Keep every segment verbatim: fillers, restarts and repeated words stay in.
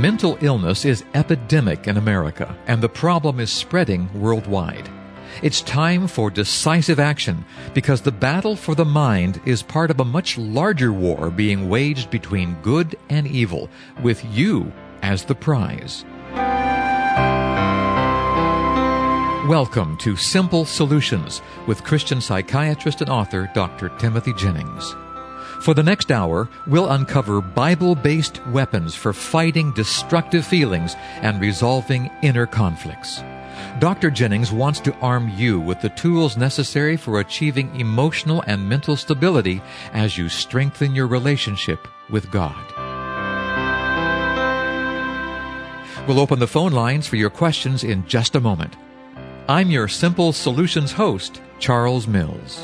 Mental illness is epidemic in America, and the problem is spreading worldwide. It's time for decisive action because the battle for the mind is part of a much larger war being waged between good and evil, with you as the prize. Welcome to Simple Solutions with Christian psychiatrist and author Doctor Timothy Jennings. For the next hour, we'll uncover Bible-based weapons for fighting destructive feelings and resolving inner conflicts. Doctor Jennings wants to arm you with the tools necessary for achieving emotional and mental stability as you strengthen your relationship with God. We'll open the phone lines for your questions in just a moment. I'm your Simple Solutions host, Charles Mills.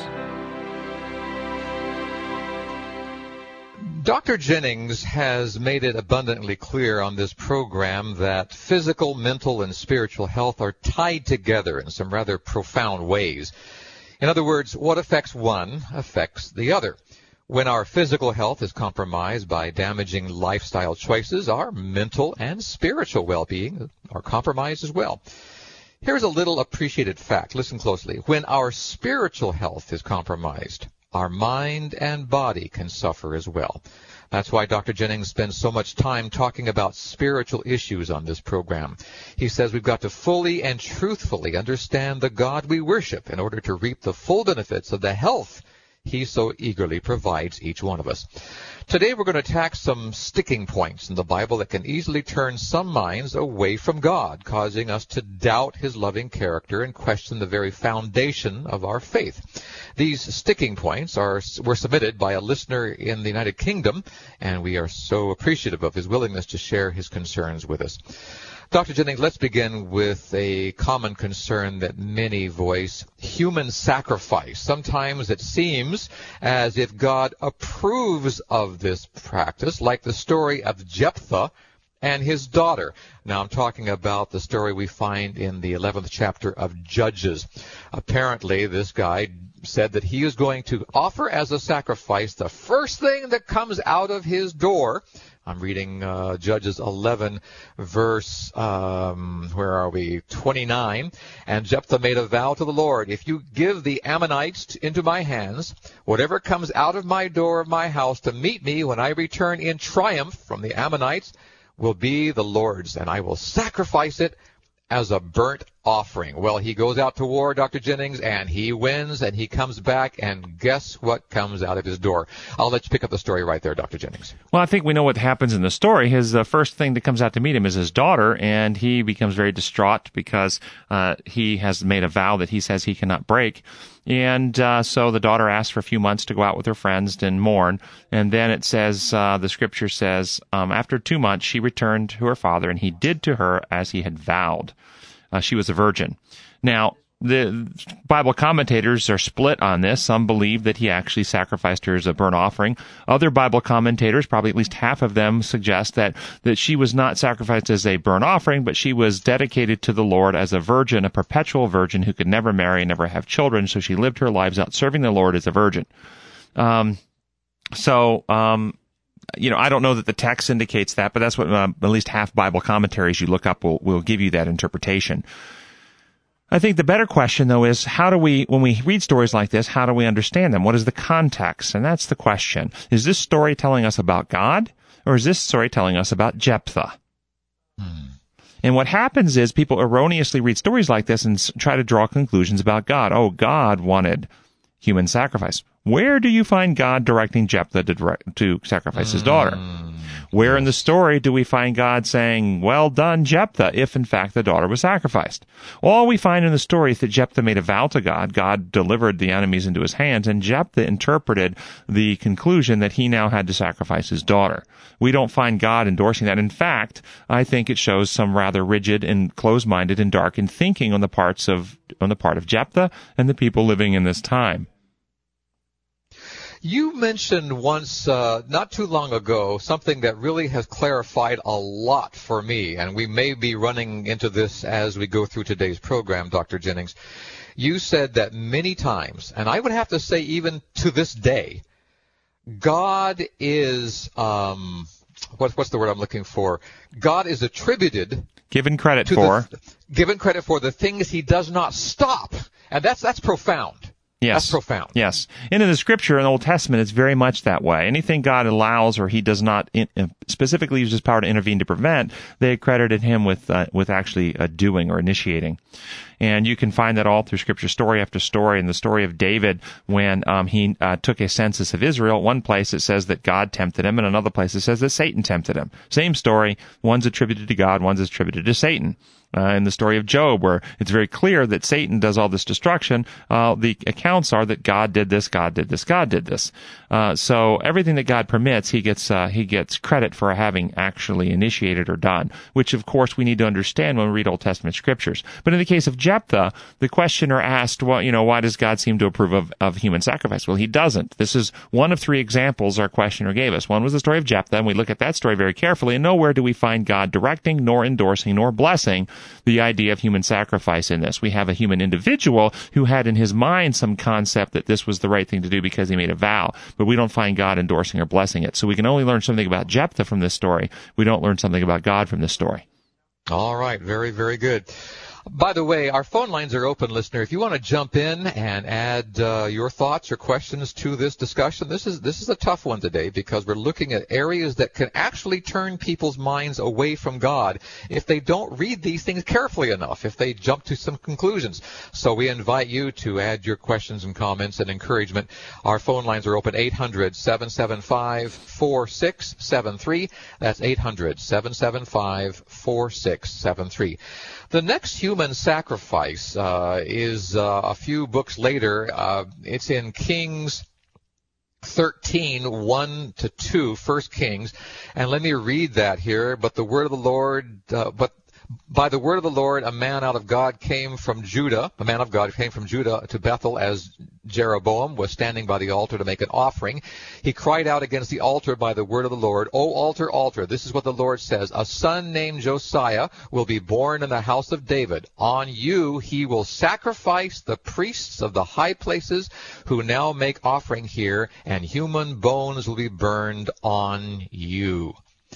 Doctor Jennings has made it abundantly clear on this program that physical, mental, and spiritual health are tied together in some rather profound ways. In other words, what affects one affects the other. When our physical health is compromised by damaging lifestyle choices, our mental and spiritual well-being are compromised as well. Here's a little appreciated fact. Listen closely. When our spiritual health is compromised, our mind and body can suffer as well. That's why Doctor Jennings spends so much time talking about spiritual issues on this program. He says we've got to fully and truthfully understand the God we worship in order to reap the full benefits of the health He so eagerly provides each one of us. Today we're going to attack some sticking points in the Bible that can easily turn some minds away from God, causing us to doubt His loving character and question the very foundation of our faith. These sticking points are were submitted by a listener in the United Kingdom, and we are so appreciative of his willingness to share his concerns with us. Doctor Jennings, let's begin with a common concern that many voice, human sacrifice. Sometimes it seems as if God approves of this practice, like the story of Jephthah and his daughter. Now I'm talking about the story we find in the eleventh chapter of Judges. Apparently this guy said that he is going to offer as a sacrifice the first thing that comes out of his door. I'm reading uh, Judges eleven, verse, um, where are we, twenty-nine. And Jephthah made a vow to the Lord, if you give the Ammonites into my hands, whatever comes out of my door of my house to meet me when I return in triumph from the Ammonites will be the Lord's, and I will sacrifice it as a burnt offering. Well, he goes out to war, Doctor Jennings, and he wins, and he comes back, and guess what comes out of his door? I'll let you pick up the story right there, Doctor Jennings. Well, I think we know what happens in the story. His uh, first thing that comes out to meet him is his daughter, and he becomes very distraught because uh, he has made a vow that he says he cannot break. And uh, so the daughter asks for a few months to go out with her friends and mourn. And then it says, uh, the scripture says, um, after two months she returned to her father, and he did to her as he had vowed. Uh, she was a virgin. Now, the Bible commentators are split on this. Some believe that he actually sacrificed her as a burnt offering. Other Bible commentators, probably at least half of them, suggest that, that she was not sacrificed as a burnt offering, but she was dedicated to the Lord as a virgin, a perpetual virgin who could never marry and never have children, so she lived her lives out serving the Lord as a virgin. Um, so, um, you know, I don't know that the text indicates that, but that's what uh, at least half Bible commentaries you look up will, will give you that interpretation. I think the better question, though, is how do we, when we read stories like this, how do we understand them? What is the context? And that's the question. Is this story telling us about God, or is this story telling us about Jephthah? Hmm. And what happens is people erroneously read stories like this and try to draw conclusions about God. Oh, God wanted human sacrifice. Where do you find God directing Jephthah to, direct, to sacrifice his daughter? Where in the story do we find God saying, well done, Jephthah, if in fact the daughter was sacrificed? All we find in the story is that Jephthah made a vow to God. God delivered the enemies into his hands, and Jephthah interpreted the conclusion that he now had to sacrifice his daughter. We don't find God endorsing that. In fact, I think it shows some rather rigid and closed-minded and darkened thinking on the parts of on the part of Jephthah and the people living in this time. You mentioned once, uh, not too long ago, something that really has clarified a lot for me, and we may be running into this as we go through today's program, Doctor Jennings. You said that many times, and I would have to say even to this day, God is um, what, what's the word I'm looking for? God is attributed, given credit to for, the, given credit for the things he does not stop. And that's, that's profound. Yes. That's profound. Yes. And in the Scripture, in the Old Testament, it's very much that way. Anything God allows or he does not in, uh, specifically use his power to intervene to prevent, they credited him with uh, with actually uh, doing or initiating. And you can find that all through Scripture, story after story. In the story of David, when um, he uh, took a census of Israel, one place it says that God tempted him, and another place it says that Satan tempted him. Same story. One's attributed to God, one's attributed to Satan. Uh, in the story of Job, where it's very clear that Satan does all this destruction, uh, the accounts are that God did this, God did this, God did this. Uh, so everything that God permits, he gets uh, he gets credit for having actually initiated or done, which of course we need to understand when we read Old Testament scriptures. But in the case of Jephthah, the questioner asked, well, you know, why does God seem to approve of, of human sacrifice? Well, he doesn't. This is one of three examples our questioner gave us. One was the story of Jephthah, and we look at that story very carefully, and nowhere do we find God directing, nor endorsing, nor blessing the idea of human sacrifice in this. We have a human individual who had in his mind some concept that this was the right thing to do because he made a vow, but we don't find God endorsing or blessing it. So we can only learn something about Jephthah from this story. We don't learn something about God from this story. All right. Very, very good. By the way, our phone lines are open, listener. If you want to jump in and add uh, your thoughts or questions to this discussion, this is this is a tough one today because we're looking at areas that can actually turn people's minds away from God if they don't read these things carefully enough, if they jump to some conclusions. So we invite you to add your questions and comments and encouragement. Our phone lines are open, eight hundred, seven seven five, four six seven three. That's eight hundred, seven seven five, four six seven three. The next human sacrifice uh, is uh, a few books later. Uh, it's in Kings thirteen, one to two, First Kings. And let me read that here. But the word of the Lord, uh, but by the word of the Lord, a man out of God came from Judah. A man of God came from Judah to Bethel as Jeroboam was standing by the altar to make an offering. He cried out against the altar by the word of the Lord, O altar, altar, this is what the Lord says, a son named Josiah will be born in the house of David. On you he will sacrifice the priests of the high places who now make offering here, and human bones will be burned on you.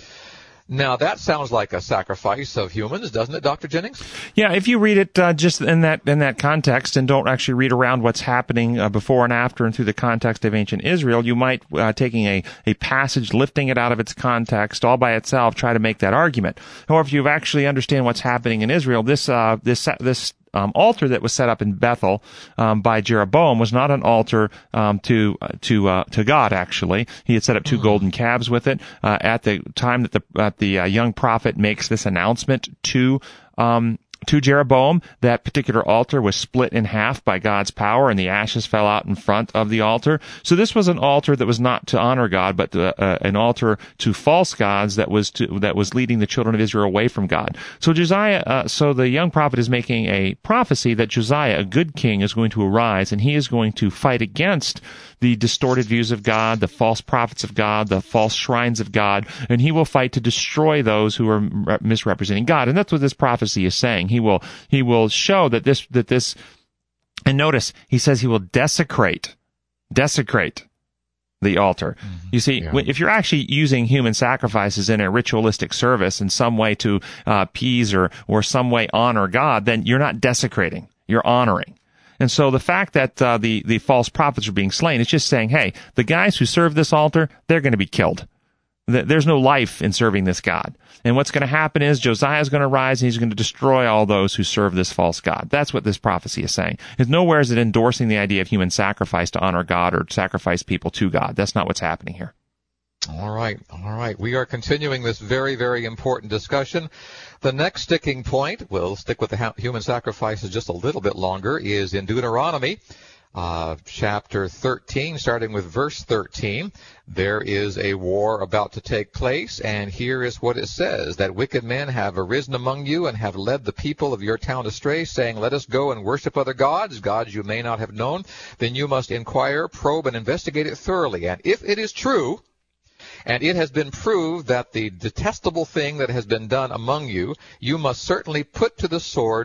Now, that sounds like a sacrifice of humans, doesn't it, Doctor Jennings? Yeah, if you read it uh, just in that in that context and don't actually read around what's happening uh, before and after and through the context of ancient Israel, you might, uh, taking a, a passage, lifting it out of its context all by itself, try to make that argument. However, if you actually understand what's happening in Israel, this uh, this this Um, altar that was set up in Bethel um, by Jeroboam was not an altar um, to uh, to uh, to God. Actually, he had set up two mm. golden calves with it. Uh, at the time that the uh, the uh, young prophet makes this announcement to um, to Jeroboam, that particular altar was split in half by God's power, and the ashes fell out in front of the altar. So this was an altar that was not to honor God, but uh, uh, an altar to false gods that was to, that was leading the children of Israel away from God. So Josiah, uh, so the young prophet is making a prophecy that Josiah, a good king, is going to arise, and he is going to fight against the distorted views of God, the false prophets of God, the false shrines of God, and he will fight to destroy those who are misrepresenting God. And that's what this prophecy is saying. He will, he will show that this, that this, and notice, he says he will desecrate, desecrate the altar. Mm-hmm. You see, yeah. if you're actually using human sacrifices in a ritualistic service in some way to uh, appease or, or some way honor God, then you're not desecrating, you're honoring. And so the fact that uh, the, the false prophets are being slain, it's just saying, hey, the guys who serve this altar, they're going to be killed. There's no life in serving this God. And what's going to happen is Josiah is going to rise and he's going to destroy all those who serve this false God. That's what this prophecy is saying. It's nowhere is it endorsing the idea of human sacrifice to honor God or sacrifice people to God. That's not what's happening here. All right. All right. We are continuing this very, very important discussion. The next sticking point, we'll stick with the human sacrifices just a little bit longer, is in Deuteronomy, uh, chapter thirteen, starting with verse thirteen. There is a war about to take place, and here is what it says, that wicked men have arisen among you and have led the people of your town astray, saying, let us go and worship other gods, gods you may not have known. Then you must inquire, probe, and investigate it thoroughly. And if it is true, and it has been proved that the detestable thing that has been done among you, you must certainly put to the sword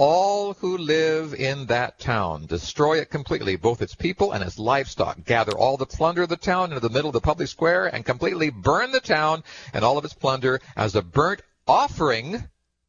all who live in that town. Destroy it completely, both its people and its livestock. Gather all the plunder of the town into the middle of the public square and completely burn the town and all of its plunder as a burnt offering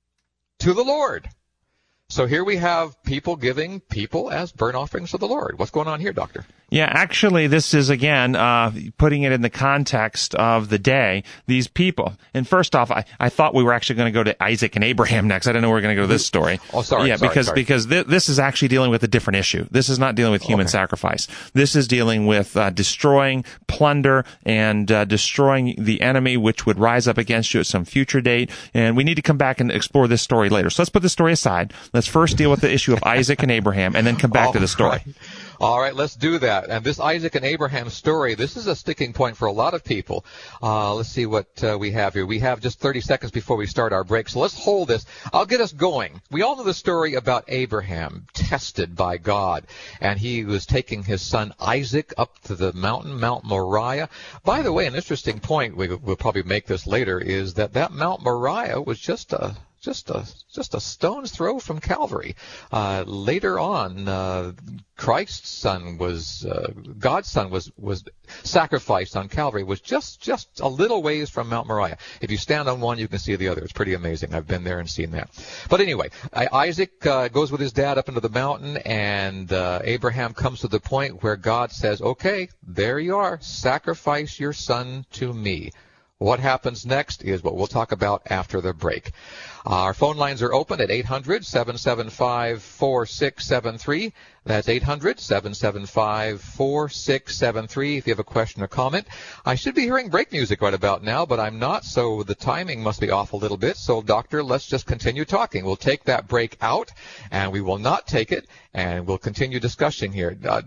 to the Lord. So here we have people giving people as burnt offerings to the Lord. What's going on here, Doctor? Yeah, actually, this is, again, uh, putting it in the context of the day, these people. And first off, I, I thought we were actually going to go to Isaac and Abraham next. I didn't know we were going to go to this story. Oh, sorry. Yeah, sorry, because, sorry. because th- this is actually dealing with a different issue. This is not dealing with human okay. sacrifice. This is dealing with uh, destroying plunder and uh, destroying the enemy, which would rise up against you at some future date. And we need to come back and explore this story later. So let's put this story aside. Let's first deal with the issue of Isaac and Abraham, and then come back All to the story. Right. All right, let's do that. And this Isaac and Abraham story, this is a sticking point for a lot of people. Uh, let's see what uh, we have here. We have just thirty seconds before we start our break, so let's hold this. I'll get us going. We all know the story about Abraham, tested by God, and he was taking his son Isaac up to the mountain, Mount Moriah. By the way, an interesting point, we, we'll probably make this later, is that that Mount Moriah was just a Just a just a stone's throw from Calvary. Uh, later on, uh, Christ's son was uh, God's son was was sacrificed on Calvary. Was just just a little ways from Mount Moriah. If you stand on one, you can see the other. It's pretty amazing. I've been there and seen that. But anyway, Isaac uh, goes with his dad up into the mountain, and uh, Abraham comes to the point where God says, "Okay, there you are. Sacrifice your son to me." What happens next is what we'll talk about after the break. Our phone lines are open at eight hundred, seven seven five, four six seven three. That's eight hundred, seven seven five, four six seven three if you have a question or comment. I should be hearing break music right about now, but I'm not, so the timing must be off a little bit. So, Doctor, let's just continue talking. We'll take that break out, and we will not take it, and we'll continue discussing here. Uh,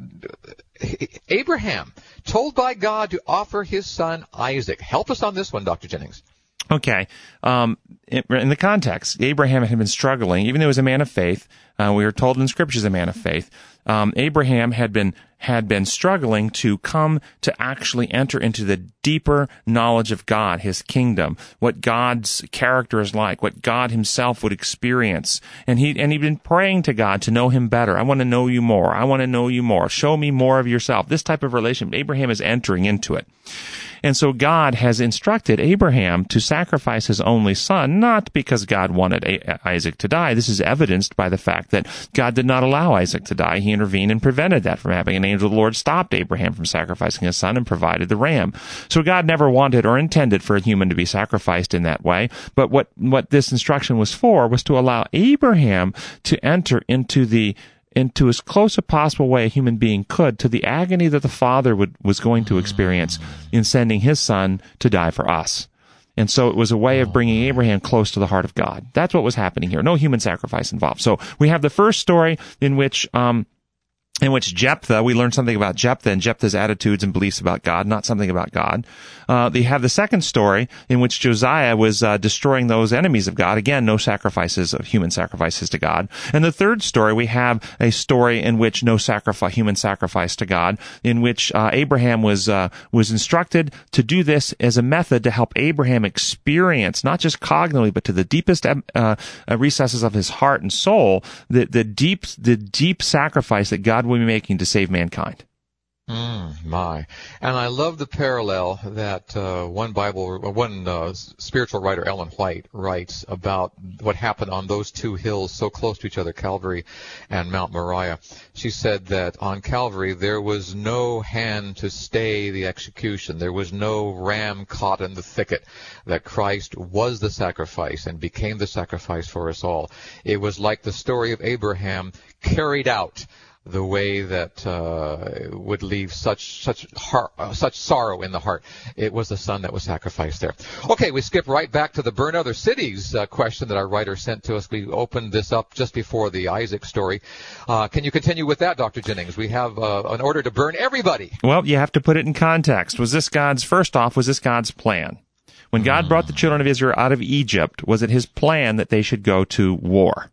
Abraham, told by God to offer his son Isaac. Help us on this one, Doctor Jennings. Okay. Um, in the context, Abraham had been struggling, even though he was a man of faith. Uh, we were told in Scripture he's a man of faith. Um, Abraham had been had been struggling to come to actually enter into the deeper knowledge of God, His kingdom, what God's character is like, what God Himself would experience, and he and he'd been praying to God to know Him better. I want to know You more. I want to know You more. Show me more of Yourself. This type of relationship, Abraham is entering into it. And so God has instructed Abraham to sacrifice his only son, not because God wanted a- Isaac to die. This is evidenced by the fact that God did not allow Isaac to die. He intervened and prevented that from happening. An angel of the Lord stopped Abraham from sacrificing his son and provided the ram. So God never wanted or intended for a human to be sacrificed in that way. But what, what this instruction was for was to allow Abraham to enter into the into as close a possible way a human being could to the agony that the Father would, was going to experience in sending his son to die for us. And so it was a way of bringing Abraham close to the heart of God. That's what was happening here. No human sacrifice involved. So we have the first story in which um in which Jephthah, we learn something about Jephthah and Jephthah's attitudes and beliefs about God, not something about God. Uh, they have the second story in which Josiah was uh, destroying those enemies of God. Again, no sacrifices of human sacrifices to God. And the third story, we have a story in which no sacrifice, human sacrifice to God, in which uh, Abraham was uh, was instructed to do this as a method to help Abraham experience, not just cognitively, but to the deepest uh, recesses of his heart and soul, the the deep the deep sacrifice that God will be making to save mankind. Mm, my. And I love the parallel that uh, one Bible, one uh, spiritual writer, Ellen White, writes about what happened on those two hills so close to each other, Calvary and Mount Moriah. She said that on Calvary there was no hand to stay the execution. There was no ram caught in the thicket. That Christ was the sacrifice and became the sacrifice for us all. It was like the story of Abraham carried out the way that uh, would leave such such heart, uh, such sorrow in the heart. It was the son that was sacrificed there. Okay, we skip right back to the burn other cities uh, question that our writer sent to us. We opened this up just before the Isaac story. Uh, can you continue with that, Doctor Jennings? We have uh, an order to burn everybody. Well, you have to put it in context. Was this God's, first off, was this God's plan? When God brought the children of Israel out of Egypt, was it His plan that they should go to war?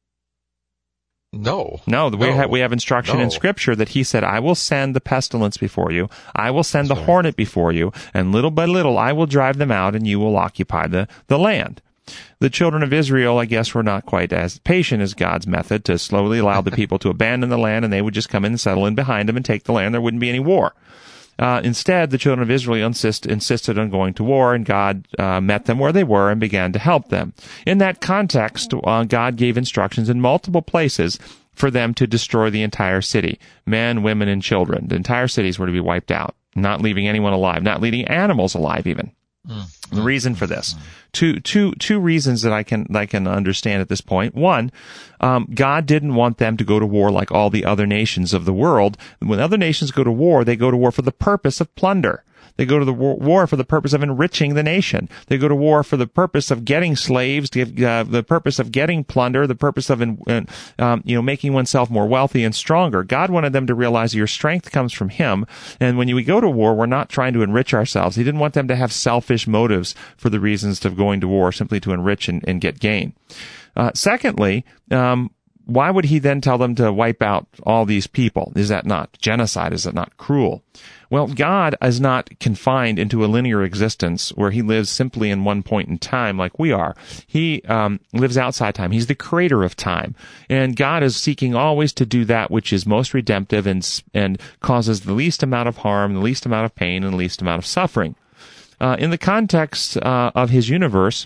No. No, we, no. Have, we have instruction no. in Scripture that He said, I will send the pestilence before you, I will send That's the right. hornet before you, and little by little I will drive them out, and you will occupy the, the land. The children of Israel, I guess, were not quite as patient as God's method to slowly allow the people to abandon the land, and they would just come in and settle in behind them and take the land. There wouldn't be any war. Uh, instead, the children of Israel insist, insisted on going to war, and God uh, met them where they were and began to help them. In that context, uh, God gave instructions in multiple places for them to destroy the entire city. Men, women, and children. The entire cities were to be wiped out, not leaving anyone alive, not leaving animals alive even. Mm. The reason for this. Two, two, two reasons that I can, that I can understand at this point. One, um, God didn't want them to go to war like all the other nations of the world. When other nations go to war, they go to war for the purpose of plunder. They go to the war for the purpose of enriching the nation. They go to war for the purpose of getting slaves, uh, the purpose of getting plunder, the purpose of, um, you know, making oneself more wealthy and stronger. God wanted them to realize your strength comes from Him. And when we go to war, we're not trying to enrich ourselves. He didn't want them to have selfish motives for the reasons of going to war, simply to enrich and, and get gain. Uh, secondly, um, why would He then tell them to wipe out all these people? Is that not genocide? Is that not cruel? Well, God is not confined into a linear existence where He lives simply in one point in time like we are. He um, lives outside time. He's the creator of time. And God is seeking always to do that which is most redemptive and, and causes the least amount of harm, the least amount of pain, and the least amount of suffering. Uh, in the context uh, of His universe,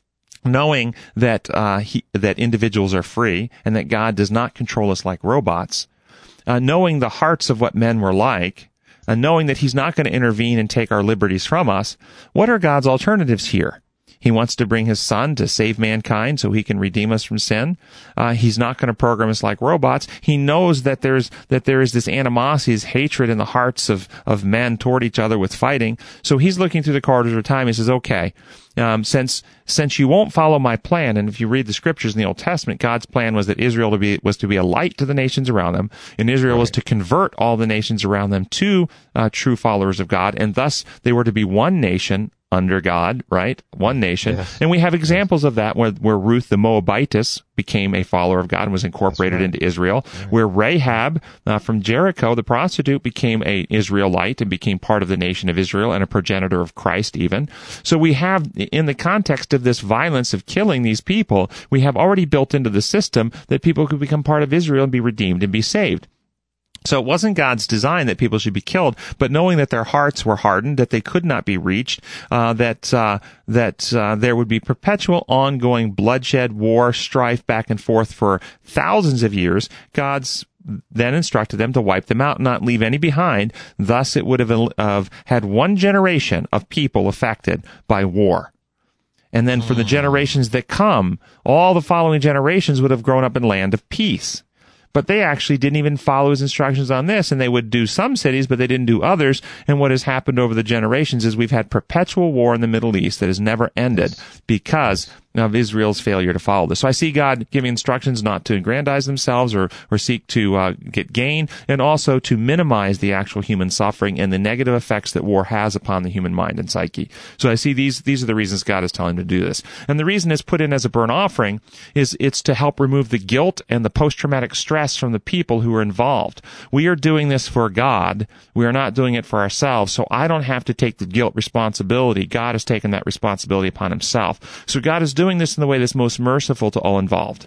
knowing that uh, he, that individuals are free and that God does not control us like robots, uh, knowing the hearts of what men were like, and knowing that He's not going to intervene and take our liberties from us, what are God's alternatives here? He wants to bring His Son to save mankind so He can redeem us from sin. Uh, he's not going to program us like robots. He knows that there's that there is this animosity, this hatred in the hearts of, of men toward each other with fighting. So He's looking through the corridors of time. He says, okay, um, since since you won't follow my plan, and if you read the scriptures in the Old Testament, God's plan was that Israel to be was to be a light to the nations around them, and Israel right. was to convert all the nations around them to uh, true followers of God, and thus they were to be one nation under God, right? One nation. Yes. And we have examples of that where, where Ruth the Moabitess became a follower of God and was incorporated right. into Israel, right. where Rahab uh, from Jericho, the prostitute, became a Israelite and became part of the nation of Israel and a progenitor of Christ even. So we have, in the context of this violence of killing these people, we have already built into the system that people could become part of Israel and be redeemed and be saved. So it wasn't God's design that people should be killed, but knowing that their hearts were hardened, that they could not be reached, uh, that uh, that uh, there would be perpetual, ongoing bloodshed, war, strife back and forth for thousands of years, God's then instructed them to wipe them out and not leave any behind. Thus, it would have uh, had one generation of people affected by war. And then for the generations that come, all the following generations would have grown up in land of peace. But they actually didn't even follow His instructions on this, and they would do some cities, but they didn't do others. And what has happened over the generations is we've had perpetual war in the Middle East that has never ended because of Israel's failure to follow this. So I see God giving instructions not to aggrandize themselves or, or seek to uh, get gain, and also to minimize the actual human suffering and the negative effects that war has upon the human mind and psyche. So I see these these are the reasons God is telling them to do this. And the reason it's put in as a burnt offering is it's to help remove the guilt and the post-traumatic stress from the people who are involved. We are doing this for God. We are not doing it for ourselves. So I don't have to take the guilt responsibility. God has taken that responsibility upon Himself. So God is doing this in the way that's most merciful to all involved.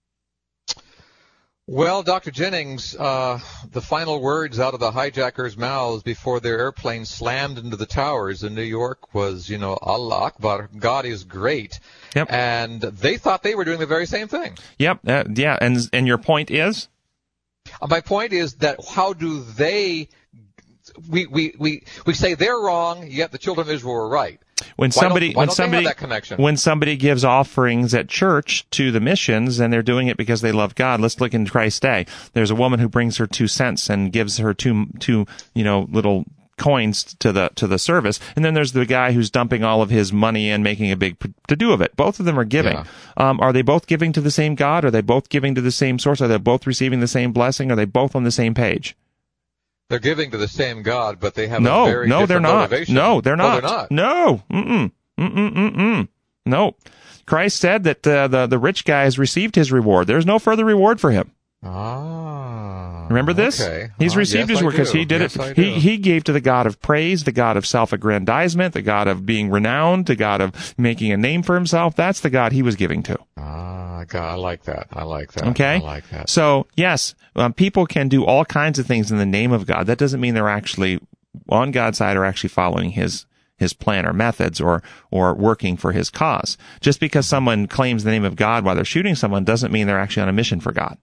Well, Doctor Jennings, uh, the final words out of the hijackers' mouths before their airplane slammed into the towers in New York was, you know, Allah Akbar, God is great. Yep. And they thought they were doing the very same thing. Yep. Uh, yeah. And and your point is? Uh, my point is that how do they, we, we, we, we say they're wrong, yet the children of Israel were right. When why somebody, don't, why when don't somebody, they have that connection? When somebody gives offerings at church to the missions, and they're doing it because they love God. Let's look in Christ's day. There's a woman who brings her two cents and gives her two, two, you know, little coins to the to the service, and then there's the guy who's dumping all of his money and making a big to-do of it. Both of them are giving. Yeah. Um, are they both giving to the same God? Are they both giving to the same source? Are they both receiving the same blessing? Are they both on the same page? They're giving to the same God, but they have no, a very no, different they're not. motivation. No, they're not. Oh, they're not. No, mm-mm, mm-mm, mm-mm. No. Christ said that uh, the the rich guy has received his reward. There's no further reward for him. Ah. Remember this? Okay. He's Uh, received yes, his I word because do. he did Yes, it. I He do. he gave to the God of praise, the God of self-aggrandizement, the God of being renowned, the God of making a name for himself. That's the God he was giving to. Ah, God, I like that. I like that. Okay? I like that. So, yes, um, people can do all kinds of things in the name of God. That doesn't mean they're actually on God's side or actually following his his plan or methods or or working for his cause. Just because someone claims the name of God while they're shooting someone doesn't mean they're actually on a mission for God.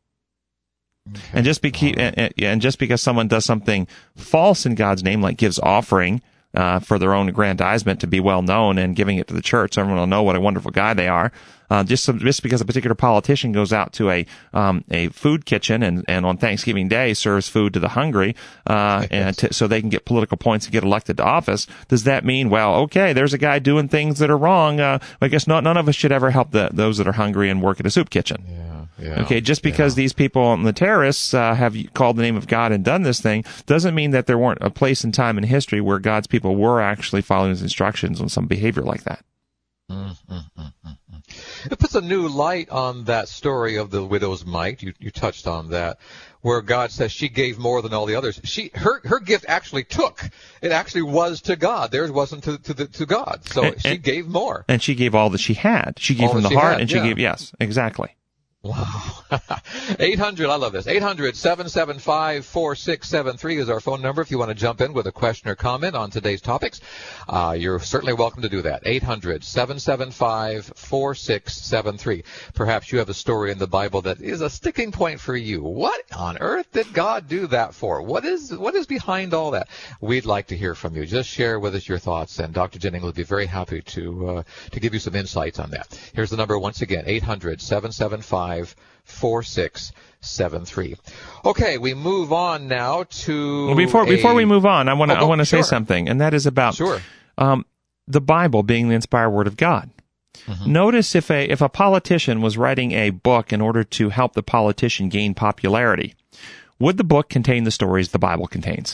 Okay. And just because Right. and, and just because someone does something false in God's name, like gives offering uh, for their own aggrandizement to be well known and giving it to the church, so everyone will know what a wonderful guy they are. Uh, just just because a particular politician goes out to a um, a food kitchen and, and on Thanksgiving Day serves food to the hungry, uh, and to, so they can get political points and get elected to office, does that mean, well, okay, there's a guy doing things that are wrong? Uh, I guess not, none of us should ever help the, those that are hungry and work at a soup kitchen. Yeah, yeah, Okay, just because yeah. these people, the terrorists, uh, have called the name of God and done this thing, doesn't mean that there weren't a place and time in history where God's people were actually following his instructions on some behavior like that. Mm, mm, mm, mm, mm. It puts a new light on that story of the widow's mite. You you touched on that, where God says she gave more than all the others. She her her gift actually took. It actually was to God. Theirs wasn't to to the, to God. So And- she and- gave more. And she gave all that she had. She gave All from that the she heart, had, and she yeah. gave, yes, exactly. Wow. eight hundred, I love this. eight hundred, seven seven five, four six seven three is our phone number if you want to jump in with a question or comment on today's topics. Uh, you're certainly welcome to do that. eight hundred, seven seven five, four six seven three. Perhaps you have a story in the Bible that is a sticking point for you. What on earth did God do that for? What is what is behind all that? We'd like to hear from you. Just share with us your thoughts, and Doctor Jennings will be very happy to uh, to give you some insights on that. Here's the number once again, eight hundred, seven seven five, four six seven three. Okay, we move on now to Well, before a- before we move on, I want to Oh, I want to sure. say something, and that is about Sure. um, the Bible being the inspired word of God. Notice if a if a politician was writing a book in order to help the politician gain popularity, would the book contain the stories the Bible contains?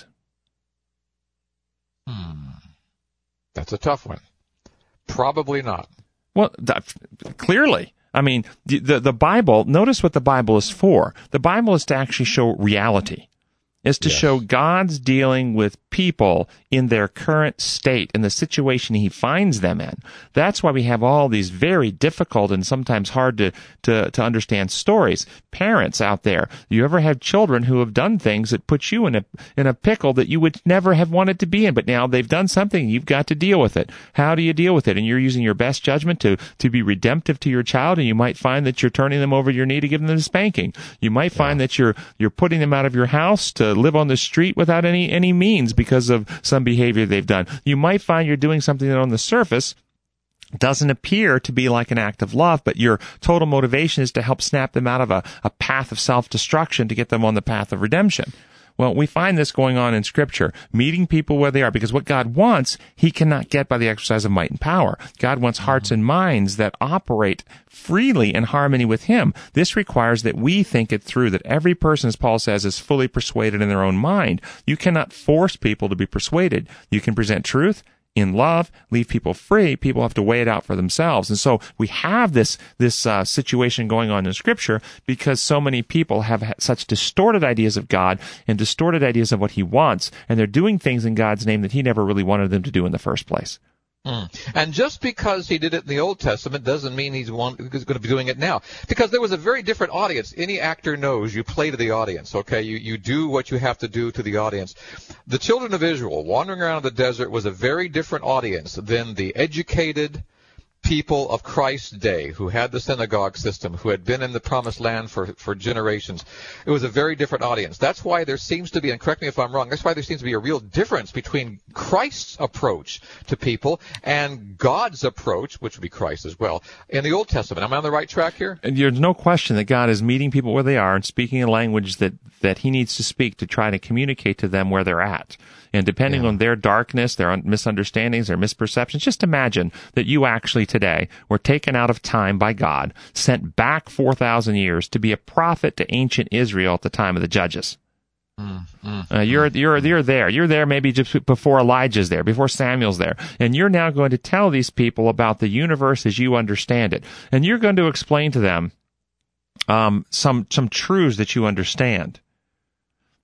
That's a tough one. Probably not. Well, that, clearly. I mean, the, the the Bible, notice what the Bible is for. The Bible is to actually show reality. Is to Yes. show God's dealing with people in their current state, in the situation he finds them in. That's why we have all these very difficult and sometimes hard to, to, to understand stories. Parents out there, you ever have children who have done things that put you in a, in a pickle that you would never have wanted to be in, but now they've done something, you've got to deal with it. How do you deal with it? And you're using your best judgment to, to be redemptive to your child, and you might find that you're turning them over your knee to give them a spanking. You might find that you're, you're putting them out of your house to live on the street without any, any means because of some behavior they've done. You might find you're doing something that on the surface doesn't appear to be like an act of love, but your total motivation is to help snap them out of a, a path of self-destruction to get them on the path of redemption. Well, we find this going on in Scripture, meeting people where they are, because what God wants, he cannot get by the exercise of might and power. God wants hearts and minds that operate freely in harmony with him. This requires that we think it through, that every person, as Paul says, is fully persuaded in their own mind. You cannot force people to be persuaded. You can present truth in love, leave people free. People have to weigh it out for themselves. And so we have this this uh, situation going on in Scripture because so many people have ha- such distorted ideas of God and distorted ideas of what he wants, and they're doing things in God's name that he never really wanted them to do in the first place. Mm. And just because he did it in the Old Testament doesn't mean he's, one, he's going to be doing it now. Because there was a very different audience. Any actor knows you play to the audience, okay? You, you do what you have to do to the audience. The children of Israel wandering around the desert was a very different audience than the educated people of Christ's day who had the synagogue system, who had been in the promised land for, for generations. It was a very different audience. That's why there seems to be, and correct me if I'm wrong, that's why there seems to be a real difference between Christ's approach to people and God's approach, which would be Christ as well, in the Old Testament. Am I on the right track here? And there's no question that God is meeting people where they are and speaking a language that, that he needs to speak to try to communicate to them where they're at. And depending Yeah. on their darkness, their misunderstandings, their misperceptions, just imagine that you actually today were taken out of time by God, sent back four thousand years to be a prophet to ancient Israel at the time of the Judges. Mm, mm, Uh, you're you're you're there. You're there maybe just before Elijah's there, before Samuel's there, and you're now going to tell these people about the universe as you understand it, and you're going to explain to them um, some some truths that you understand.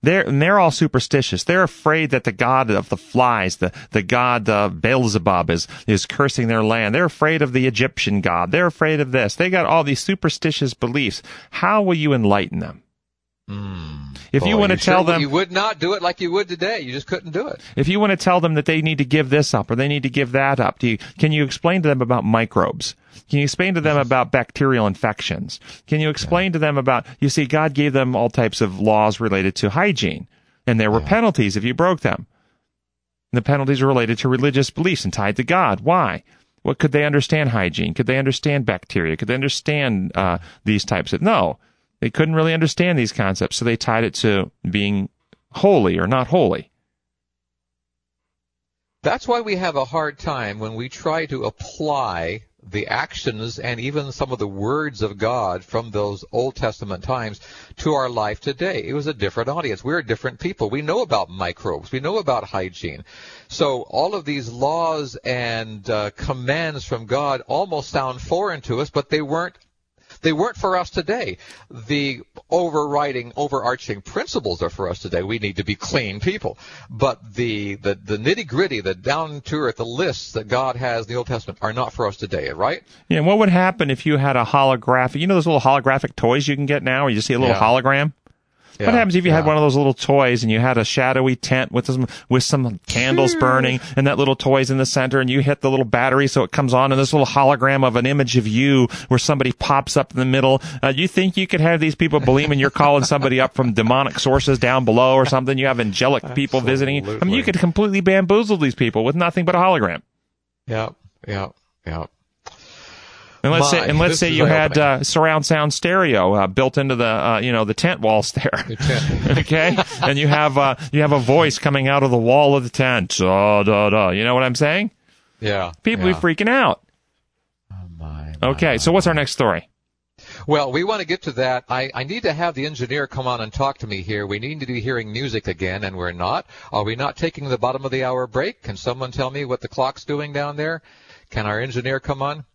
They're, and they're all superstitious. They're afraid that the god of the flies, the, the god uh, Beelzebub is, is cursing their land. They're afraid of the Egyptian god. They're afraid of this. They got all these superstitious beliefs. How will you enlighten them? Mm. If Boy, you want to tell sure them, you would not do it like you would today. You just couldn't do it. If you want to tell them that they need to give this up or they need to give that up, do you, can you explain to them about microbes? Can you explain to them about bacterial infections? Can you explain yeah. to them about, you see, God gave them all types of laws related to hygiene, and there were yeah. penalties if you broke them. The penalties are related to religious beliefs and tied to God. Why? What could they understand hygiene? Could they understand bacteria? Could they understand uh, these types of, no. They couldn't really understand these concepts, so they tied it to being holy or not holy. That's why we have a hard time when we try to apply the actions and even some of the words of God from those Old Testament times to our life today. It was a different audience. We're different people. We know about microbes. We know about hygiene. So all of these laws and uh, commands from God almost sound foreign to us, but they weren't They weren't for us today. The overriding, overarching principles are for us today. We need to be clean people. But the, the, the nitty-gritty, the down-to-earth, the lists that God has in the Old Testament are not for us today, right? Yeah, and what would happen if you had a holographic, you know those little holographic toys you can get now where you just see a little yeah. hologram? Yeah, what happens if you yeah. had one of those little toys and you had a shadowy tent with some with some candles burning and that little toy's in the center and you hit the little battery so it comes on and this little hologram of an image of you where somebody pops up in the middle? Uh, you think you could have these people believing you're calling somebody up from demonic sources down below or something? You have angelic people Absolutely. visiting you. I mean, you could completely bamboozle these people with nothing but a hologram. Yeah, yeah, yeah. And let's My, say, and let's say you had uh, surround sound stereo uh, built into the, uh, you know, the tent walls there. Okay, and you have uh, you have a voice coming out of the wall of the tent. Da, da, da. You know what I'm saying? Yeah. People yeah. be freaking out. Oh my, my, okay, so what's our next story? Well, we want to get to that. I, I need to have the engineer come on and talk to me here. We need to be hearing music again, and we're not. Are we not taking the bottom of the hour break? Can someone tell me what the clock's doing down there? Can our engineer come on?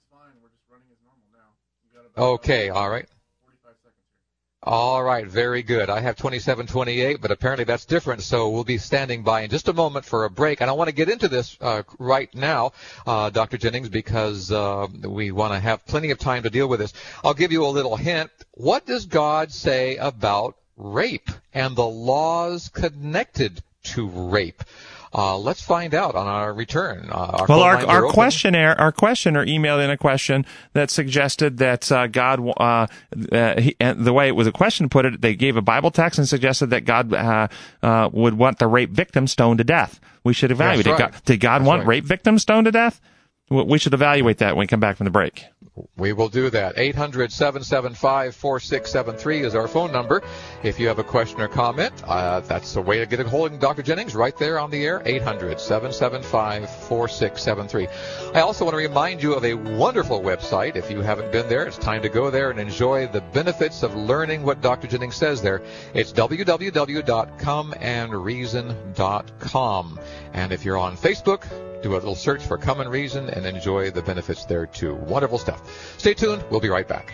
Okay, all right. All right, very good. I have twenty-seven twenty-eight, but apparently that's different, so we'll be standing by in just a moment for a break. And I want to get into this uh, right now, uh, Doctor Jennings, because uh, we want to have plenty of time to deal with this. I'll give you a little hint. What does God say about rape and the laws connected to rape? Uh, let's find out on our return. Uh, our well, our, our questionnaire, our questioner emailed in a question that suggested that uh, God, uh, uh, he, and the way it was a question put it, they gave a Bible text and suggested that God uh, uh, would want the rape victim stoned to death. We should evaluate. Right. Did God, did God want right. rape victims stoned to death? We should evaluate that when we come back from the break. We will do that. eight hundred, seven seven five, four six seven three is our phone number. If you have a question or comment, uh, that's the way to get a hold of Doctor Jennings right there on the air, eight hundred, seven seven five, four six seven three. I also want to remind you of a wonderful website. If you haven't been there, it's time to go there and enjoy the benefits of learning what Doctor Jennings says there. It's w w w dot come and reason dot com. And if you're on Facebook, do a little search for Come and Reason and enjoy the benefits there too. Wonderful stuff. Stay tuned. We'll be right back.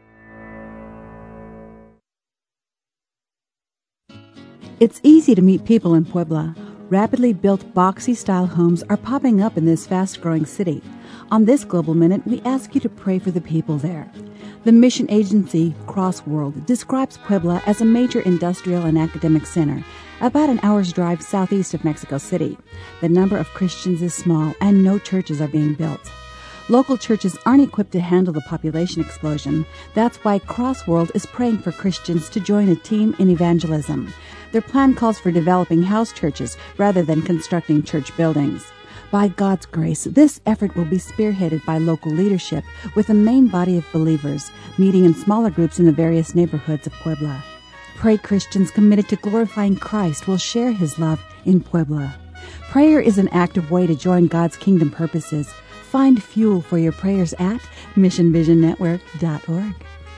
It's easy to meet people in Puebla. Rapidly built boxy-style homes are popping up in this fast-growing city. On this Global Minute, we ask you to pray for the people there. The mission agency Crossworld describes Puebla as a major industrial and academic center, about an hour's drive southeast of Mexico City. The number of Christians is small, and no churches are being built. Local churches aren't equipped to handle the population explosion. That's why Crossworld is praying for Christians to join a team in evangelism. Their plan calls for developing house churches rather than constructing church buildings. By God's grace, this effort will be spearheaded by local leadership with a main body of believers meeting in smaller groups in the various neighborhoods of Puebla. Pray Christians committed to glorifying Christ will share His love in Puebla. Prayer is an active way to join God's kingdom purposes. Find fuel for your prayers at mission vision network dot org.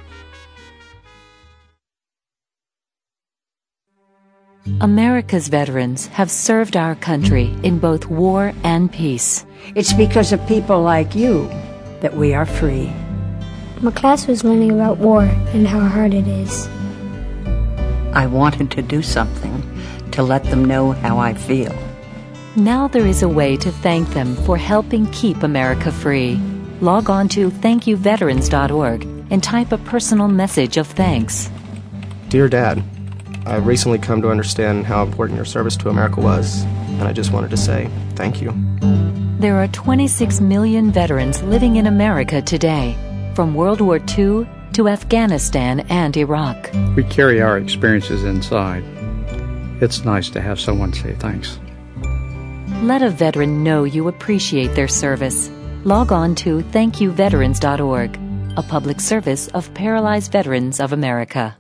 America's veterans have served our country in both war and peace. It's because of people like you that we are free. My class was learning about war and how hard it is. I wanted to do something to let them know how I feel. Now there is a way to thank them for helping keep America free. Log on to thank you veterans dot org and type a personal message of thanks. Dear Dad, I've recently come to understand how important your service to America was, and I just wanted to say thank you. There are twenty-six million veterans living in America today, from World War Two to Afghanistan and Iraq. We carry our experiences inside. It's nice to have someone say thanks. Let a veteran know you appreciate their service. Log on to thank you veterans dot org, a public service of Paralyzed Veterans of America.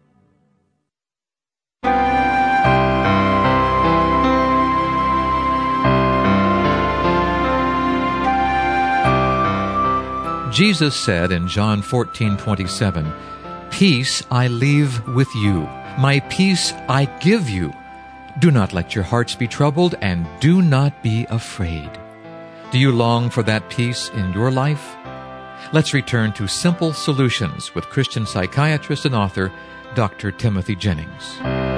Jesus said in John fourteen twenty-seven, "Peace I leave with you, my peace I give you. Do not let your hearts be troubled, and do not be afraid." Do you long for that peace in your life? Let's return to Simple Solutions with Christian psychiatrist and author Doctor Timothy Jennings.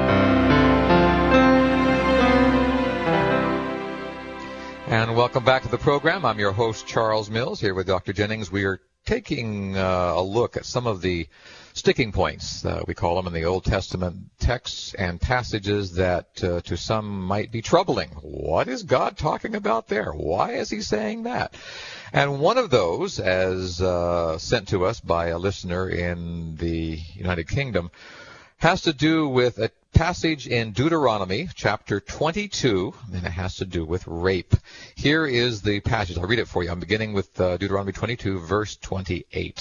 And welcome back to the program. I'm your host, Charles Mills, here with Doctor Jennings. We are taking uh, a look at some of the sticking points, uh, we call them, in the Old Testament texts and passages that uh, to some might be troubling. What is God talking about there? Why is he saying that? And one of those, as uh, sent to us by a listener in the United Kingdom, has to do with a passage in Deuteronomy chapter twenty-two, and it has to do with rape. Here is the passage. I'll read it for you. I'm beginning with uh, Deuteronomy twenty-two, verse twenty-eight.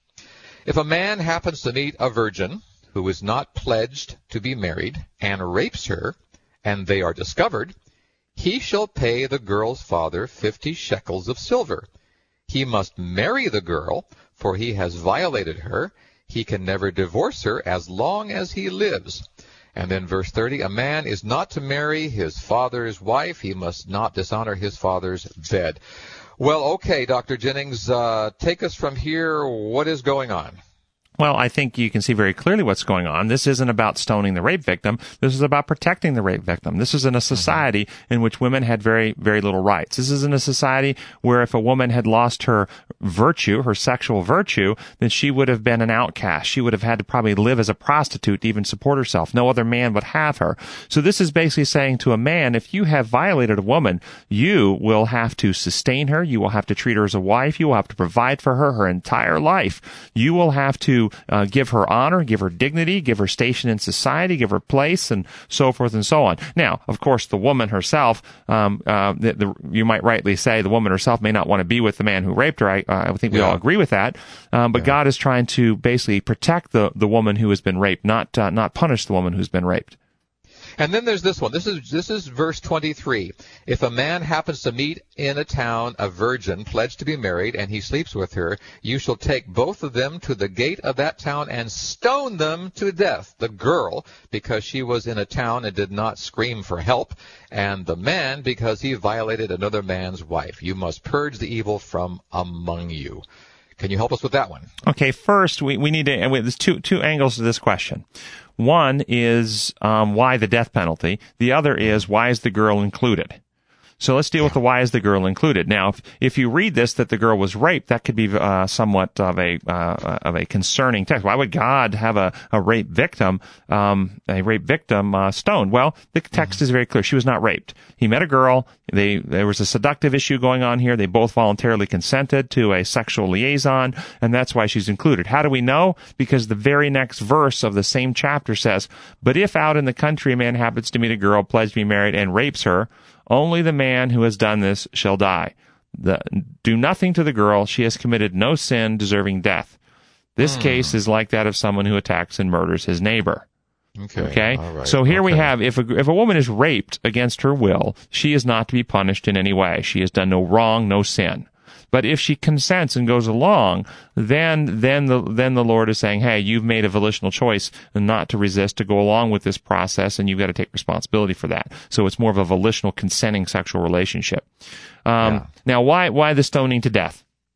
If a man happens to meet a virgin who is not pledged to be married and rapes her, and they are discovered, he shall pay the girl's father fifty shekels of silver. He must marry the girl, for he has violated her. He can never divorce her as long as he lives. And then verse thirty, a man is not to marry his father's wife. He must not dishonor his father's bed. Well, okay, Doctor Jennings, uh, take us from here. What is going on? Well, I think you can see very clearly what's going on. This isn't about stoning the rape victim. This is about protecting the rape victim. This is in a society in which women had very, very little rights. This is in a society where if a woman had lost her virtue, her sexual virtue, then she would have been an outcast. She would have had to probably live as a prostitute to even support herself. No other man would have her. So this is basically saying to a man, if you have violated a woman, you will have to sustain her. You will have to treat her as a wife. You will have to provide for her her entire life. You will have to Uh, give her honor, give her dignity, give her station in society, give her place, and so forth and so on. Now, of course, the woman herself, um, uh, the, the, you might rightly say the woman herself may not want to be with the man who raped her. I, uh, I think we yeah. all agree with that. Um, but yeah. God is trying to basically protect the, the woman who has been raped, not uh, not punish the woman who's been raped. And then there's this one. This is this is verse twenty-three. If a man happens to meet in a town a virgin pledged to be married, and he sleeps with her, you shall take both of them to the gate of that town and stone them to death, the girl because she was in a town and did not scream for help, and the man because he violated another man's wife. You must purge the evil from among you. Can you help us with that one? Okay, first, we, we need to, and there's two, two angles to this question. One is um, why the death penalty. The other is why is the girl included? So let's deal with the why is the girl included. Now, if, if you read this that the girl was raped, that could be uh, somewhat of a uh, of a concerning text. Why would God have a, a rape victim, um, a rape victim uh, stoned? Well, the text is very clear. She was not raped. He met a girl. They there was a seductive issue going on here. They both voluntarily consented to a sexual liaison, and that's why she's included. How do we know? Because the very next verse of the same chapter says, "But if out in the country a man happens to meet a girl pledged to be married and rapes her, only the man who has done this shall die. The, do nothing to the girl. She has committed no sin deserving death." This mm. case is like that of someone who attacks and murders his neighbor. Okay. Okay? All right. So here okay. we have, if a, if a woman is raped against her will, she is not to be punished in any way. She has done no wrong, no sin. But if she consents and goes along, then then the then the Lord is saying, hey, you've made a volitional choice not to resist, to go along with this process, and you've got to take responsibility for that. So it's more of a volitional, consenting sexual relationship. Um, yeah. Now, why why the stoning to death?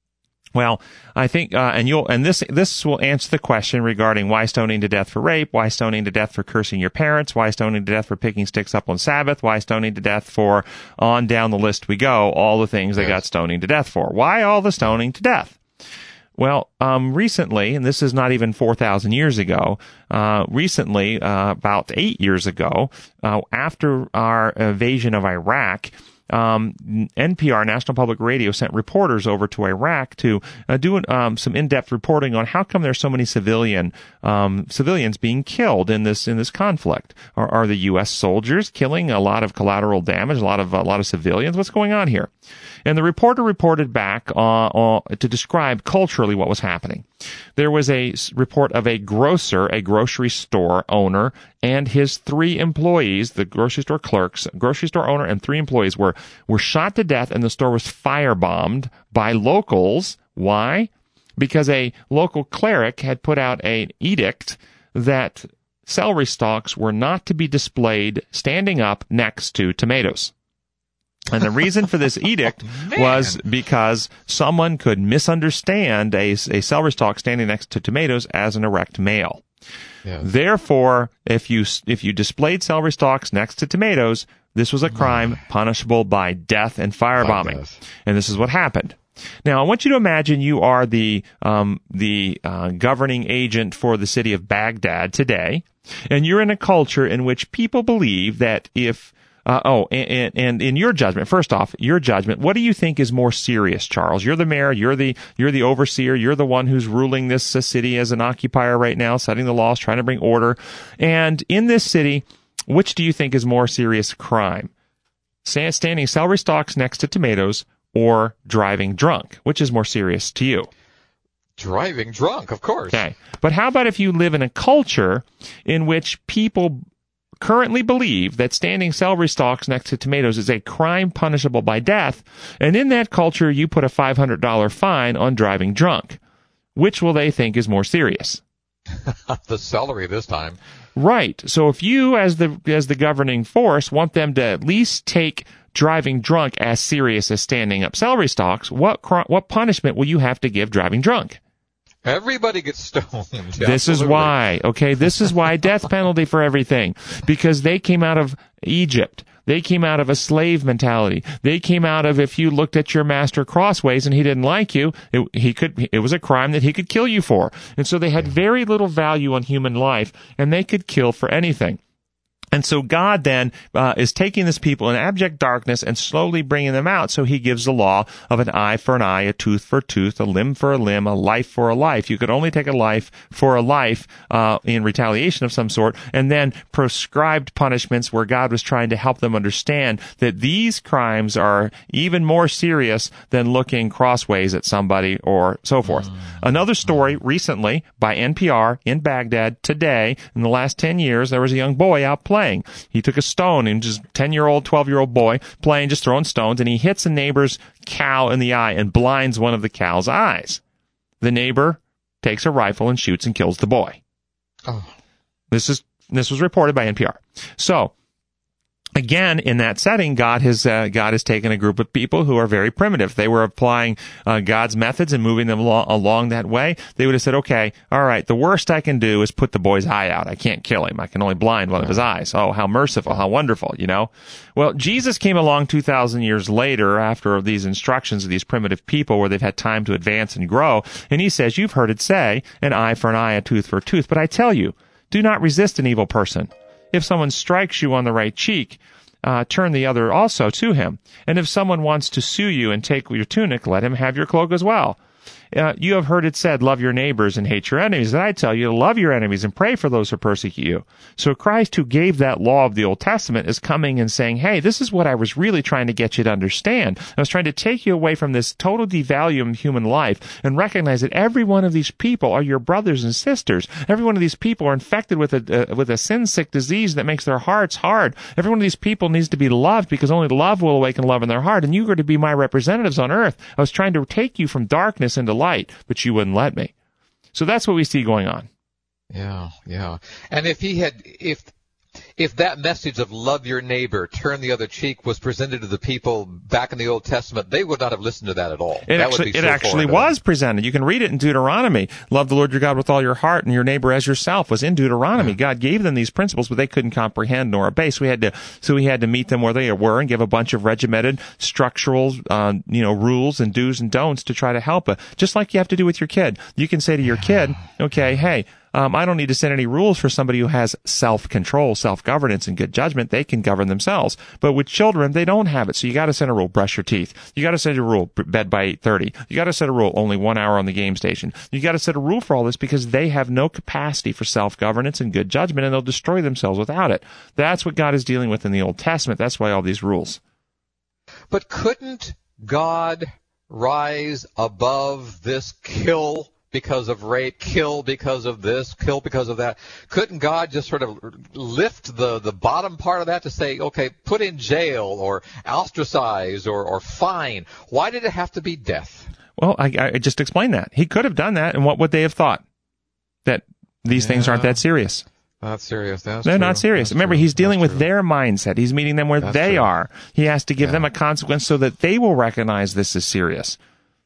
Well, I think, uh, and you'll, and this, this will answer the question regarding why stoning to death for rape, why stoning to death for cursing your parents, why stoning to death for picking sticks up on Sabbath, why stoning to death for, on down the list we go, all the things they yes. got stoning to death for. Why all the stoning to death? Well, um, recently, and this is not even four thousand years ago, uh, recently, uh, about eight years ago, uh, after our invasion of Iraq, Um, N P R, National Public Radio, sent reporters over to Iraq to uh, do um, some in-depth reporting on how come there's so many civilian um, civilians being killed in this in this conflict. Are, are the U S soldiers killing a lot of collateral damage, a lot of a lot of civilians? What's going on here? And the reporter reported back uh, uh, to describe culturally what was happening. There was a report of a grocer, a grocery store owner, and his three employees, the grocery store clerks, grocery store owner, and three employees were were shot to death, and the store was firebombed by locals. Why? Because a local cleric had put out an edict that celery stalks were not to be displayed standing up next to tomatoes. And the reason for this edict oh, was because someone could misunderstand a, a celery stalk standing next to tomatoes as an erect male. Yeah. Therefore, if you if you displayed celery stalks next to tomatoes, this was a crime punishable by death and firebombing. And this is what happened. Now, I want you to imagine you are the um, the uh, governing agent for the city of Baghdad today, and you're in a culture in which people believe that if Uh, oh, and, and in your judgment, first off, your judgment, what do you think is more serious, Charles? You're the mayor, you're the you're the overseer, you're the one who's ruling this uh, city as an occupier right now, setting the laws, trying to bring order. And in this city, which do you think is more serious crime? Standing celery stalks next to tomatoes or driving drunk? Which is more serious to you? Driving drunk, of course. Okay. But how about if you live in a culture in which people currently believe that standing celery stalks next to tomatoes is a crime punishable by death, and in that culture you put a five hundred dollars fine on driving drunk? Which will they think is more serious? The celery this time. Right. So if you, as the as the governing force, want them to at least take driving drunk as serious as standing up celery stalks, what what punishment will you have to give driving drunk? Everybody gets stoned. This is why, okay, this is why death penalty for everything. Because they came out of Egypt. They came out of a slave mentality. They came out of, if you looked at your master crossways and he didn't like you, it, he could, it was a crime that he could kill you for. And so they had very little value on human life, and they could kill for anything. And so God then uh, is taking this people in abject darkness and slowly bringing them out. So he gives the law of an eye for an eye, a tooth for a tooth, a limb for a limb, a life for a life. You could only take a life for a life uh, in retaliation of some sort, and then prescribed punishments where God was trying to help them understand that these crimes are even more serious than looking crossways at somebody or so forth. Another story recently by N P R in Baghdad today, in the last ten years, there was a young boy out playing. He took a stone, and just ten-year-old, twelve-year-old boy playing, just throwing stones, and he hits a neighbor's cow in the eye and blinds one of the cow's eyes. The neighbor takes a rifle and shoots and kills the boy. Oh. This is this was reported by N P R. So, again, in that setting, God has uh, God has taken a group of people who are very primitive. They were applying uh, God's methods and moving them lo- along that way. They would have said, okay, all right, the worst I can do is put the boy's eye out. I can't kill him. I can only blind one of his eyes. Oh, how merciful, how wonderful, you know? Well, Jesus came along two thousand years later after these instructions of these primitive people where they've had time to advance and grow, and he says, you've heard it say, an eye for an eye, a tooth for a tooth. But I tell you, do not resist an evil person. If someone strikes you on the right cheek, uh, turn the other also to him. And if someone wants to sue you and take your tunic, let him have your cloak as well. Uh, you have heard it said, love your neighbors and hate your enemies. And I tell you, love your enemies and pray for those who persecute you. So Christ, who gave that law of the Old Testament, is coming and saying, hey, this is what I was really trying to get you to understand. I was trying to take you away from this total devalue of human life and recognize that every one of these people are your brothers and sisters. Every one of these people are infected with a, uh, with a sin-sick disease that makes their hearts hard. Every one of these people needs to be loved because only love will awaken love in their heart. And you are to be my representatives on earth. I was trying to take you from darkness into light, but you wouldn't let me. So that's what we see going on. Yeah, yeah. And if he had, if if that message of love your neighbor, turn the other cheek was presented to the people back in the Old Testament, they would not have listened to that at all. It that actually, would be it so actually foreign was presented. You can read it in Deuteronomy. Love the Lord your God with all your heart and your neighbor as yourself was in Deuteronomy. Yeah. God gave them these principles, but they couldn't comprehend nor obey. So we had to, so we had to meet them where they were and give a bunch of regimented, structural, uh, you know, rules and do's and don'ts to try to help it. Just like you have to do with your kid. You can say to your kid, okay, hey, Um, I don't need to set any rules for somebody who has self-control, self-governance, and good judgment. They can govern themselves. But with children, they don't have it. So you got to set a rule: brush your teeth. You got to set a rule: bed by eight thirty. You got to set a rule: only one hour on the game station. You got to set a rule for all this because they have no capacity for self-governance and good judgment, and they'll destroy themselves without it. That's what God is dealing with in the Old Testament. That's why all these rules. But couldn't God rise above this kill because of rape, kill because of this, kill because of that? Couldn't God just sort of lift the, the bottom part of that to say, okay, put in jail or ostracize or, or fine? Why did it have to be death? Well, I, I just explained that. He could have done that, and what would they have thought? That these Yeah. things aren't that serious. Not serious. That's They're true. not serious. That's Remember, true. he's dealing That's with true. their mindset. He's meeting them where That's they true. are. He has to give Yeah. them a consequence so that they will recognize this as serious.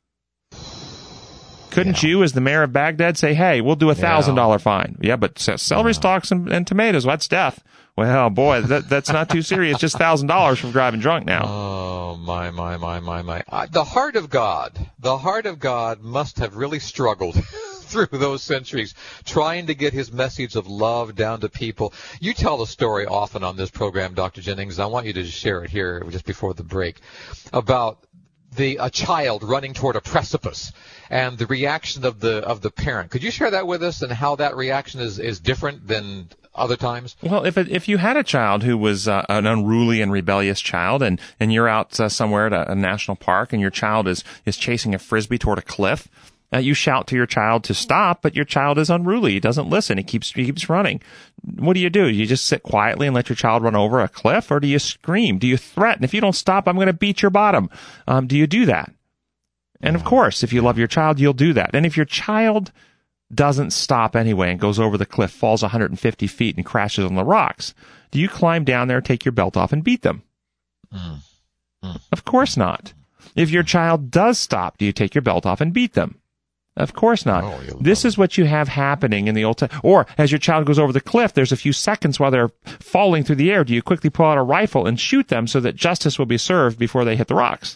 Couldn't Yeah. you, as the mayor of Baghdad, say, hey, we'll do a thousand dollar fine? Yeah, but celery Yeah. stalks and, and tomatoes, that's death. Well, boy, that, that's not too serious. Just a thousand dollars from driving drunk now. Oh, my, my, my, my, my. Uh, the heart of God, the heart of God must have really struggled through those centuries trying to get his message of love down to people. You tell the story often on this program, Doctor Jennings. I want you to share it here just before the break about the a child running toward a precipice and the reaction of the of the parent. Could you share that with us and how that reaction is, is different than other times? Well, if it, if you had a child who was uh, an unruly and rebellious child, and and you're out uh, somewhere at a, a national park, and your child is is chasing a frisbee toward a cliff, uh, you shout to your child to stop, but your child is unruly. He doesn't listen. He keeps he keeps running. What do you do? You just sit quietly and let your child run over a cliff, or do you scream? Do you threaten? If you don't stop, I'm going to beat your bottom. Um, do you do that? And of course, if you love your child, you'll do that. And if your child doesn't stop anyway and goes over the cliff, falls one hundred fifty feet and crashes on the rocks, do you climb down there, take your belt off, and beat them? Mm. Mm. Of course not. If your child does stop, do you take your belt off and beat them? Of course not. Oh, you'll This love is what you have happening in the Old Testament. Or as your child goes over the cliff, there's a few seconds while they're falling through the air. Do you quickly pull out a rifle and shoot them so that justice will be served before they hit the rocks?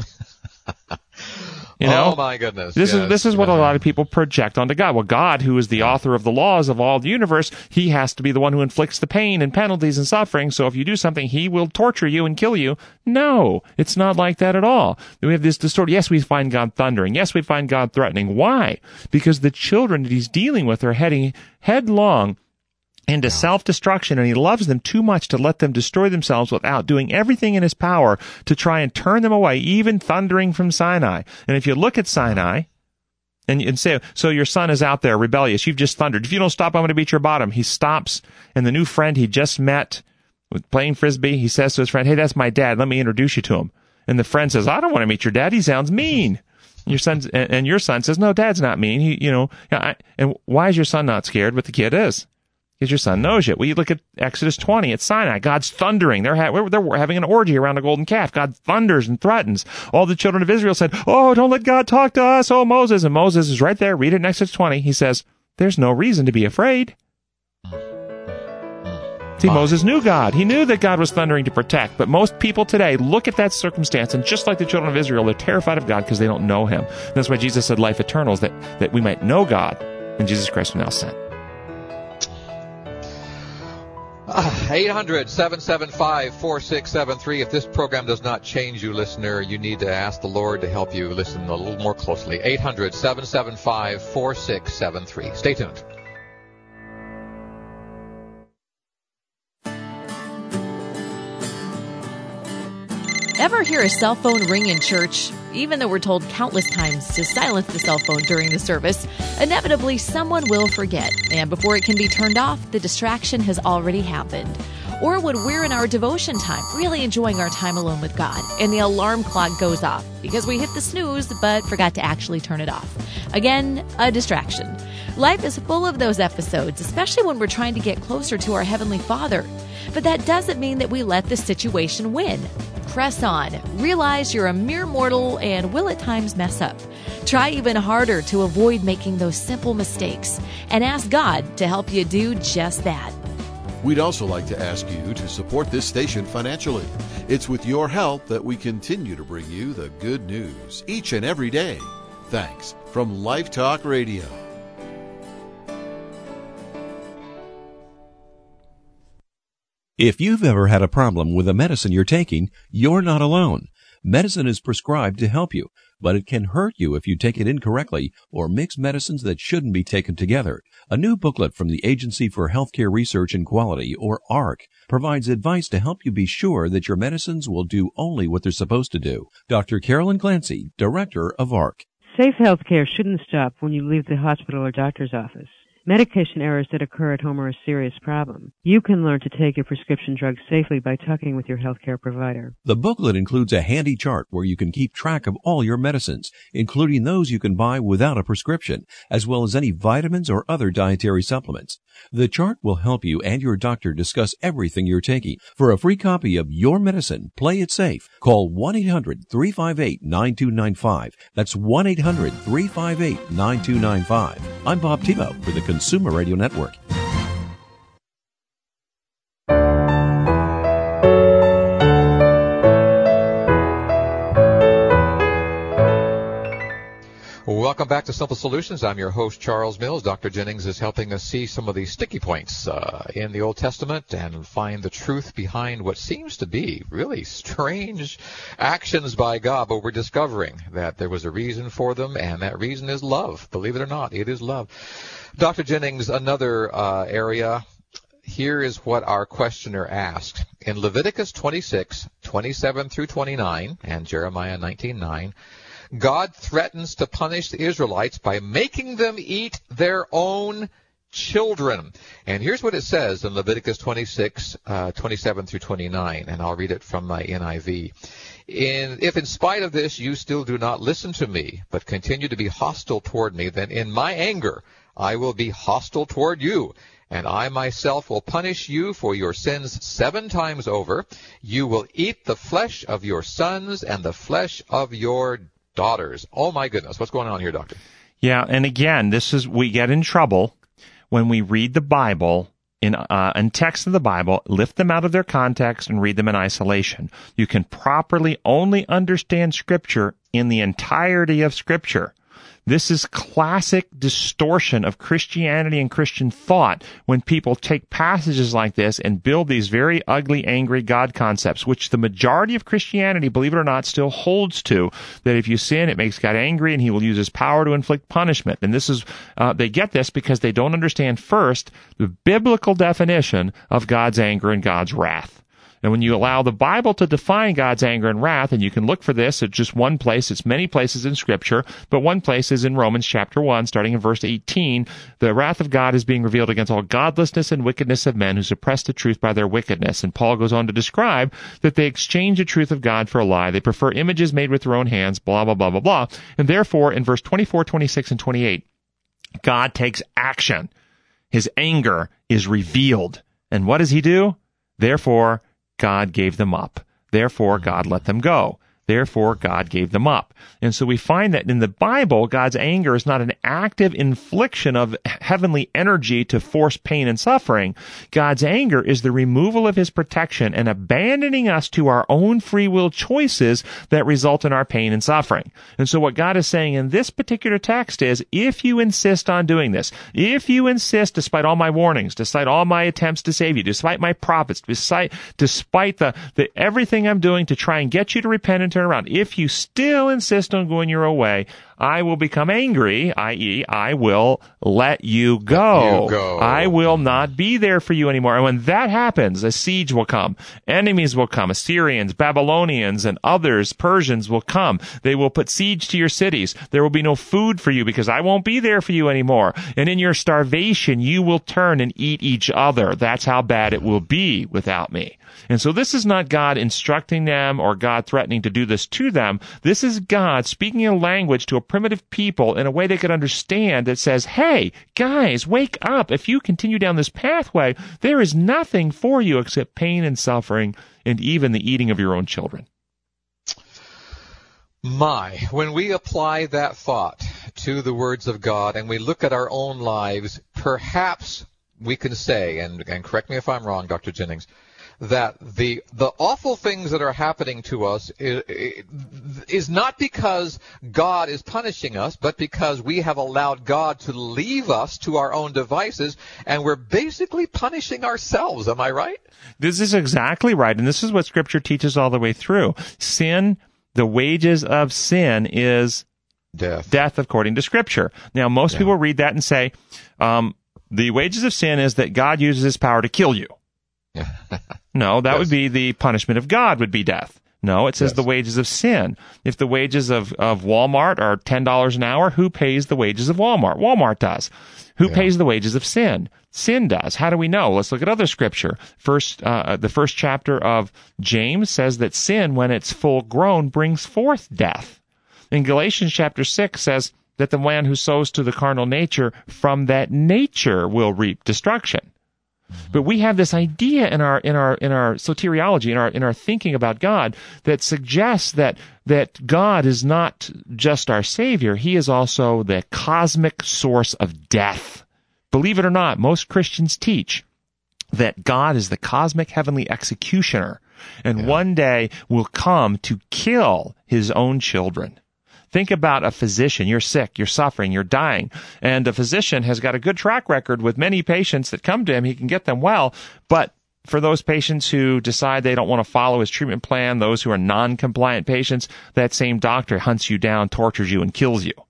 You know? Oh, my goodness. This yes. is this is what a lot of people project onto God. Well, God, who is the author of the laws of all the universe, he has to be the one who inflicts the pain and penalties and suffering. So if you do something, he will torture you and kill you. No, it's not like that at all. We have this distorted. Yes, we find God thundering. Yes, we find God threatening. Why? Because the children that he's dealing with are heading headlong into self-destruction, and he loves them too much to let them destroy themselves without doing everything in his power to try and turn them away, even thundering from Sinai. And if you look at Sinai and, and say, so your son is out there rebellious, you've just thundered. If you don't stop, I'm going to beat your bottom. He stops, and the new friend he just met with playing Frisbee, he says to his friend, hey, that's my dad. Let me introduce you to him. And the friend says, I don't want to meet your dad. He sounds mean. Your son, and, and your son says, no, dad's not mean. He, you know, I, and why is your son not scared? But the kid is. Because your son knows you. Well, you look at Exodus twenty at Sinai. God's thundering. They're, ha- they're having an orgy around a golden calf. God thunders and threatens. All the children of Israel said, oh, don't let God talk to us. Oh, Moses. And Moses is right there. Read it in Exodus twenty. He says, there's no reason to be afraid. See, Moses knew God. He knew that God was thundering to protect. But most people today look at that circumstance, and just like the children of Israel, they're terrified of God because they don't know him. And that's why Jesus said life eternal is that, that we might know God and Jesus Christ who now sent. eight hundred, seven seven five, four six seven three. If this program does not change you, listener, you need to ask the Lord to help you listen a little more closely. eight hundred, seven seven five, four six seven three. Stay tuned. Ever hear a cell phone ring in church? Even though we're told countless times to silence the cell phone during the service, inevitably someone will forget. And before it can be turned off, the distraction has already happened. Or when we're in our devotion time, really enjoying our time alone with God, and the alarm clock goes off because we hit the snooze but forgot to actually turn it off. Again, a distraction. Life is full of those episodes, especially when we're trying to get closer to our Heavenly Father. But that doesn't mean that we let the situation win. Press on. Realize you're a mere mortal and will at times mess up. Try even harder to avoid making those simple mistakes and ask God to help you do just that. We'd also like to ask you to support this station financially. It's with your help that we continue to bring you the good news each and every day. Thanks from Life Talk Radio. If you've ever had a problem with a medicine you're taking, you're not alone. Medicine is prescribed to help you, but it can hurt you if you take it incorrectly or mix medicines that shouldn't be taken together. A new booklet from the Agency for Healthcare Research and Quality, or A R C, provides advice to help you be sure that your medicines will do only what they're supposed to do. Doctor Carolyn Clancy, Director of A R C. Safe health care shouldn't stop when you leave the hospital or doctor's office. Medication errors that occur at home are a serious problem. You can learn to take your prescription drugs safely by talking with your healthcare provider. The booklet includes a handy chart where you can keep track of all your medicines, including those you can buy without a prescription, as well as any vitamins or other dietary supplements. The chart will help you and your doctor discuss everything you're taking. For a free copy of Your Medicine, Play It Safe, call one eight hundred three five eight nine two nine five. That's one eight hundred three five eight nine two nine five. I'm Bob Tebow for the Consumer Radio Network. Welcome back to Simple Solutions. I'm your host, Charles Mills. Doctor Jennings is helping us see some of these sticky points uh, in the Old Testament and find the truth behind what seems to be really strange actions by God. But we're discovering that there was a reason for them, and that reason is love. Believe it or not, it is love. Doctor Jennings, another uh, area. Here is what our questioner asked. In Leviticus twenty-six, twenty-seven through twenty-nine, and Jeremiah nineteen nine, God threatens to punish the Israelites by making them eat their own children. And here's what it says in Leviticus twenty-six, uh, twenty-seven through twenty-nine, and I'll read it from my N I V. In, if in spite of this you still do not listen to me, but continue to be hostile toward me, then in my anger I will be hostile toward you, and I myself will punish you for your sins seven times over. You will eat the flesh of your sons and the flesh of your daughters. Oh my goodness, what's going on here, Doctor? Yeah, and again, this is, we get in trouble when we read the Bible in uh, in text of the Bible, lift them out of their context and read them in isolation. You can properly only understand Scripture in the entirety of Scripture. This is classic distortion of Christianity and Christian thought when people take passages like this and build these very ugly, angry God concepts, which the majority of Christianity, believe it or not, still holds to, that if you sin, it makes God angry and he will use his power to inflict punishment. And this is, uh, they get this because they don't understand first the biblical definition of God's anger and God's wrath. And when you allow the Bible to define God's anger and wrath, and you can look for this at just one place, it's many places in Scripture, but one place is in Romans chapter one, starting in verse eighteen. The wrath of God is being revealed against all godlessness and wickedness of men who suppress the truth by their wickedness. And Paul goes on to describe that they exchange the truth of God for a lie. They prefer images made with their own hands, blah, blah, blah, blah, blah. And therefore, in verse twenty-four, twenty-six, and twenty-eight, God takes action. His anger is revealed. And what does he do? Therefore, God gave them up. Therefore, God let them go. Therefore, God gave them up. And so we find that in the Bible, God's anger is not an active infliction of heavenly energy to force pain and suffering. God's anger is the removal of his protection and abandoning us to our own free will choices that result in our pain and suffering. And so what God is saying in this particular text is, if you insist on doing this, if you insist, despite all my warnings, despite all my attempts to save you, despite my prophets, despite, despite the, the everything I'm doing to try and get you to repent and turn around, if you still insist on going your own way, I will become angry, that is, I will let you go. Let you go. I will not be there for you anymore. And when that happens, a siege will come. Enemies will come. Assyrians, Babylonians, and others, Persians will come. They will put siege to your cities. There will be no food for you because I won't be there for you anymore. And in your starvation, you will turn and eat each other. That's how bad it will be without me. And so this is not God instructing them or God threatening to do this to them. This is God speaking a language to a primitive people in a way they could understand that says, hey, guys, wake up. If you continue down this pathway, there is nothing for you except pain and suffering and even the eating of your own children. My, when we apply that thought to the words of God and we look at our own lives, perhaps we can say, and, and correct me if I'm wrong, Doctor Jennings, that the the awful things that are happening to us is, is not because God is punishing us, but because we have allowed God to leave us to our own devices, and we're basically punishing ourselves. Am I right? This is exactly right, and this is what Scripture teaches all the way through. Sin, the wages of sin is death, death according to Scripture. Now, most yeah. people read that and say, um, the wages of sin is that God uses his power to kill you. No, that yes. would be the punishment of God would be death. No, it says yes. the wages of sin. If the wages of, of Walmart are ten dollars an hour, who pays the wages of Walmart? Walmart does. Who yeah. pays the wages of sin? Sin does. How do we know? Let's look at other Scripture. First, uh, the first chapter of James says that sin, when it's full grown, brings forth death. In Galatians chapter six says that the man who sows to the carnal nature, from that nature will reap destruction. But we have this idea in our in our in our soteriology, in our in our thinking about God, that suggests that that God is not just our Savior; He is also the cosmic source of death. Believe it or not, most Christians teach that God is the cosmic heavenly executioner, and yeah. one day will come to kill His own children. Think about a physician. You're sick, you're suffering, you're dying, and a physician has got a good track record with many patients that come to him. He can get them well, but for those patients who decide they don't want to follow his treatment plan, those who are non-compliant patients, that same doctor hunts you down, tortures you, and kills you.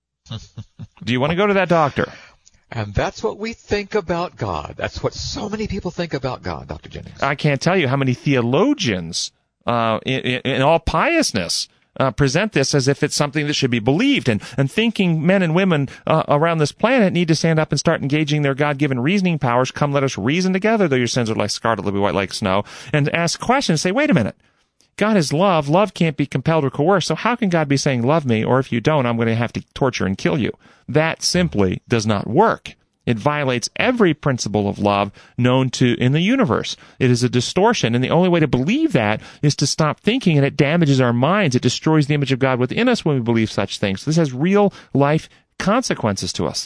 Do you want to go to that doctor? And that's what we think about God. That's what so many people think about God, Doctor Jennings. I can't tell you how many theologians, uh, in, in all piousness, Uh, present this as if it's something that should be believed, and, and thinking men and women uh, around this planet need to stand up and start engaging their God-given reasoning powers. Come, let us reason together, though your sins are like scarlet, they'll be white like snow, and ask questions. Say, wait a minute. God is love. Love can't be compelled or coerced, so how can God be saying, love me, or if you don't, I'm going to have to torture and kill you? That simply does not work. It violates every principle of love known to in the universe. It is a distortion, and the only way to believe that is to stop thinking, and it damages our minds. It destroys the image of God within us when we believe such things. This has real-life consequences to us.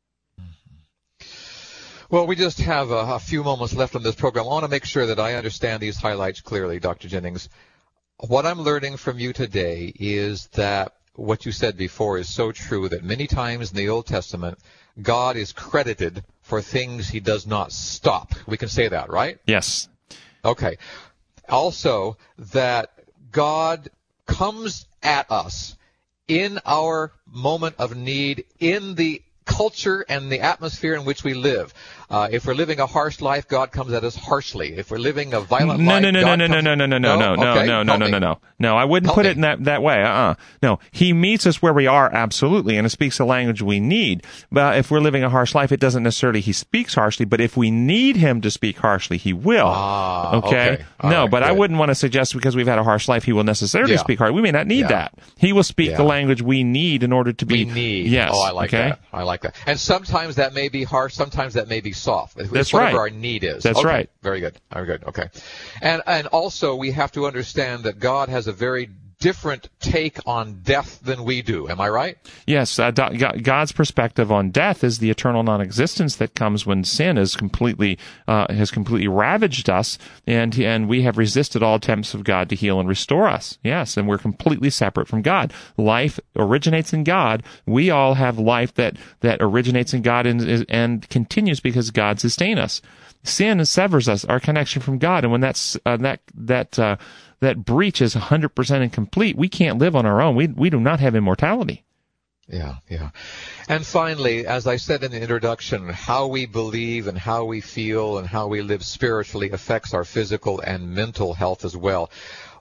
Well, we just have a, a few moments left on this program. I want to make sure that I understand these highlights clearly, Doctor Jennings. What I'm learning from you today is that what you said before is so true, that many times in the Old Testament, God is credited for things he does not stop. We can say that, right? Yes. Okay. Also, that God comes at us in our moment of need, in the culture and the atmosphere in which we live. Uh, if we're living a harsh life, God comes at us harshly. If we're living a violent no, life, no, no, God no, no, comes... no, no, no, no, no, no, okay. no, no, no, no, no, no. I wouldn't Help put me. it in that that way. Uh-uh. No, He meets us where we are, absolutely, and it speaks the language we need. But if we're living a harsh life, it doesn't necessarily He speaks harshly. But if we need Him to speak harshly, He will. Ah, okay. okay. No, right, but good. I wouldn't want to suggest because we've had a harsh life, He will necessarily Yeah. speak harshly. We may not need Yeah. that. He will speak Yeah. the language we need in order to be. We need. Yes. Oh, I like okay? that. I like that. And sometimes that may be harsh. Sometimes that may be soft. It's That's whatever right. our need is. That's okay. right. Very good. Very good. Okay. And and also we have to understand that God has a very different take on death than we do. Am I right? Yes. Uh, God's perspective on death is the eternal non-existence that comes when sin is completely uh, has completely ravaged us, and and we have resisted all attempts of God to heal and restore us. Yes, and we're completely separate from God. Life originates in God. We all have life that that originates in God and and continues because God sustains us. Sin severs us, our connection from God, and when that's uh, that that uh, that breach is one hundred percent incomplete, we can't live on our own. We we do not have immortality. Yeah, yeah. And finally, as I said in the introduction, how we believe and how we feel and how we live spiritually affects our physical and mental health as well.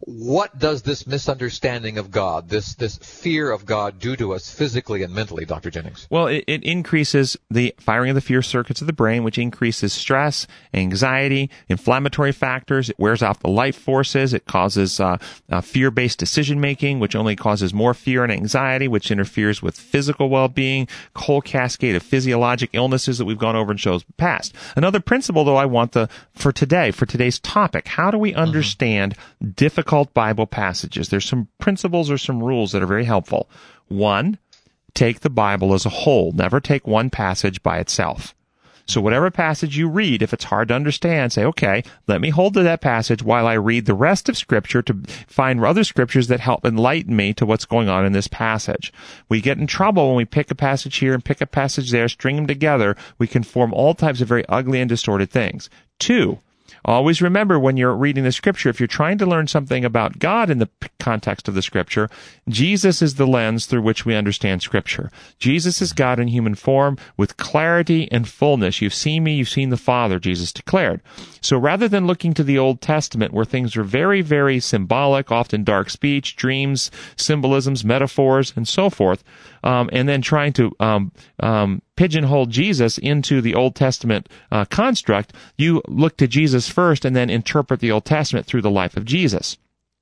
What does this misunderstanding of God, this this fear of God, do to us physically and mentally, Doctor Jennings? Well, it, it increases the firing of the fear circuits of the brain, which increases stress, anxiety, inflammatory factors. It wears out the life forces. It causes uh, uh, fear-based decision-making, which only causes more fear and anxiety, which interferes with physical well-being, whole cascade of physiologic illnesses that we've gone over in shows past. Another principle, though, I want the for today, for today's topic, how do we understand mm-hmm. difficult Bible passages? There's some principles or some rules that are very helpful. One, take the Bible as a whole. Never take one passage by itself. So whatever passage you read, if it's hard to understand, say, okay, let me hold to that passage while I read the rest of Scripture to find other Scriptures that help enlighten me to what's going on in this passage. We get in trouble when we pick a passage here and pick a passage there, string them together. We can form all types of very ugly and distorted things. Two, always remember when you're reading the Scripture, if you're trying to learn something about God in the context of the Scripture, Jesus is the lens through which we understand Scripture. Jesus is God in human form with clarity and fullness. You've seen me, you've seen the Father, Jesus declared. So rather than looking to the Old Testament where things are very, very symbolic, often dark speech, dreams, symbolisms, metaphors, and so forth, um, and then trying to um, um, pigeonhole Jesus into the Old Testament uh, construct, you look to Jesus first and then interpret the Old Testament through the life of Jesus.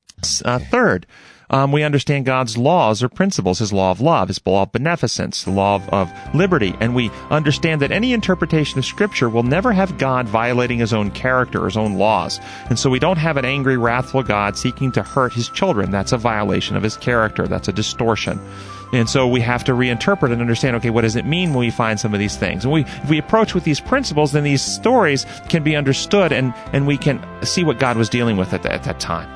Uh, third, um, we understand God's laws or principles, His law of love, His law of beneficence, the law of, of liberty, and we understand that any interpretation of Scripture will never have God violating His own character, His own laws. And so we don't have an angry, wrathful God seeking to hurt His children. That's a violation of His character. That's a distortion. And so we have to reinterpret and understand, okay, what does it mean when we find some of these things? And we, if we approach with these principles, then these stories can be understood and, and we can see what God was dealing with at, the, at that time.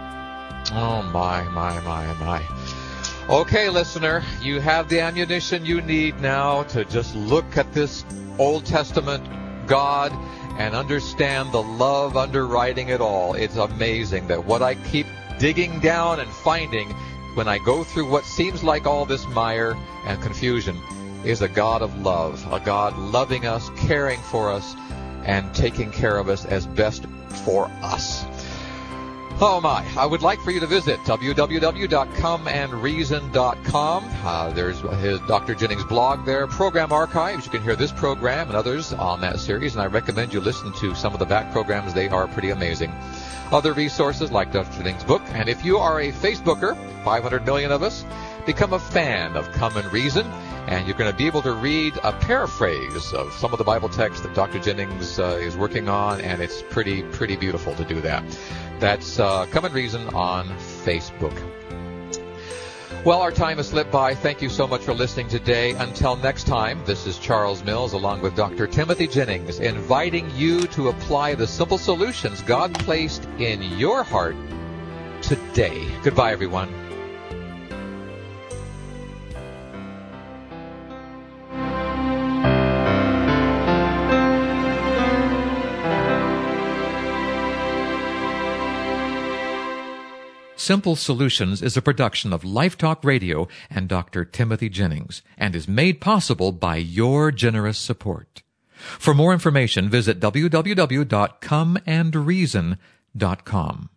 Oh, my, my, my, my. Okay, listener, you have the ammunition you need now to just look at this Old Testament God and understand the love underwriting it all. It's amazing that what I keep digging down and finding when I go through what seems like all this mire and confusion is a God of love, a God loving us, caring for us, and taking care of us as best for us. Oh my, I would like for you to visit w w w dot come and reason dot com. Uh, there's his Doctor Jennings blog there, program archives. You can hear this program and others on that series, and I recommend you listen to some of the back programs. They are pretty amazing. Other resources like Doctor Jennings' book. And if you are a Facebooker, five hundred million of us, become a fan of Come and Reason, and you're going to be able to read a paraphrase of some of the Bible texts that Doctor Jennings uh, is working on, and it's pretty, pretty beautiful to do that. That's uh, Come and Reason on Facebook. Well, our time has slipped by. Thank you so much for listening today. Until next time, this is Charles Mills along with Doctor Timothy Jennings, inviting you to apply the simple solutions God placed in your heart today. Goodbye, everyone. Simple Solutions is a production of Life Talk Radio and Doctor Timothy Jennings and is made possible by your generous support. For more information, visit w w w dot come and reason dot com.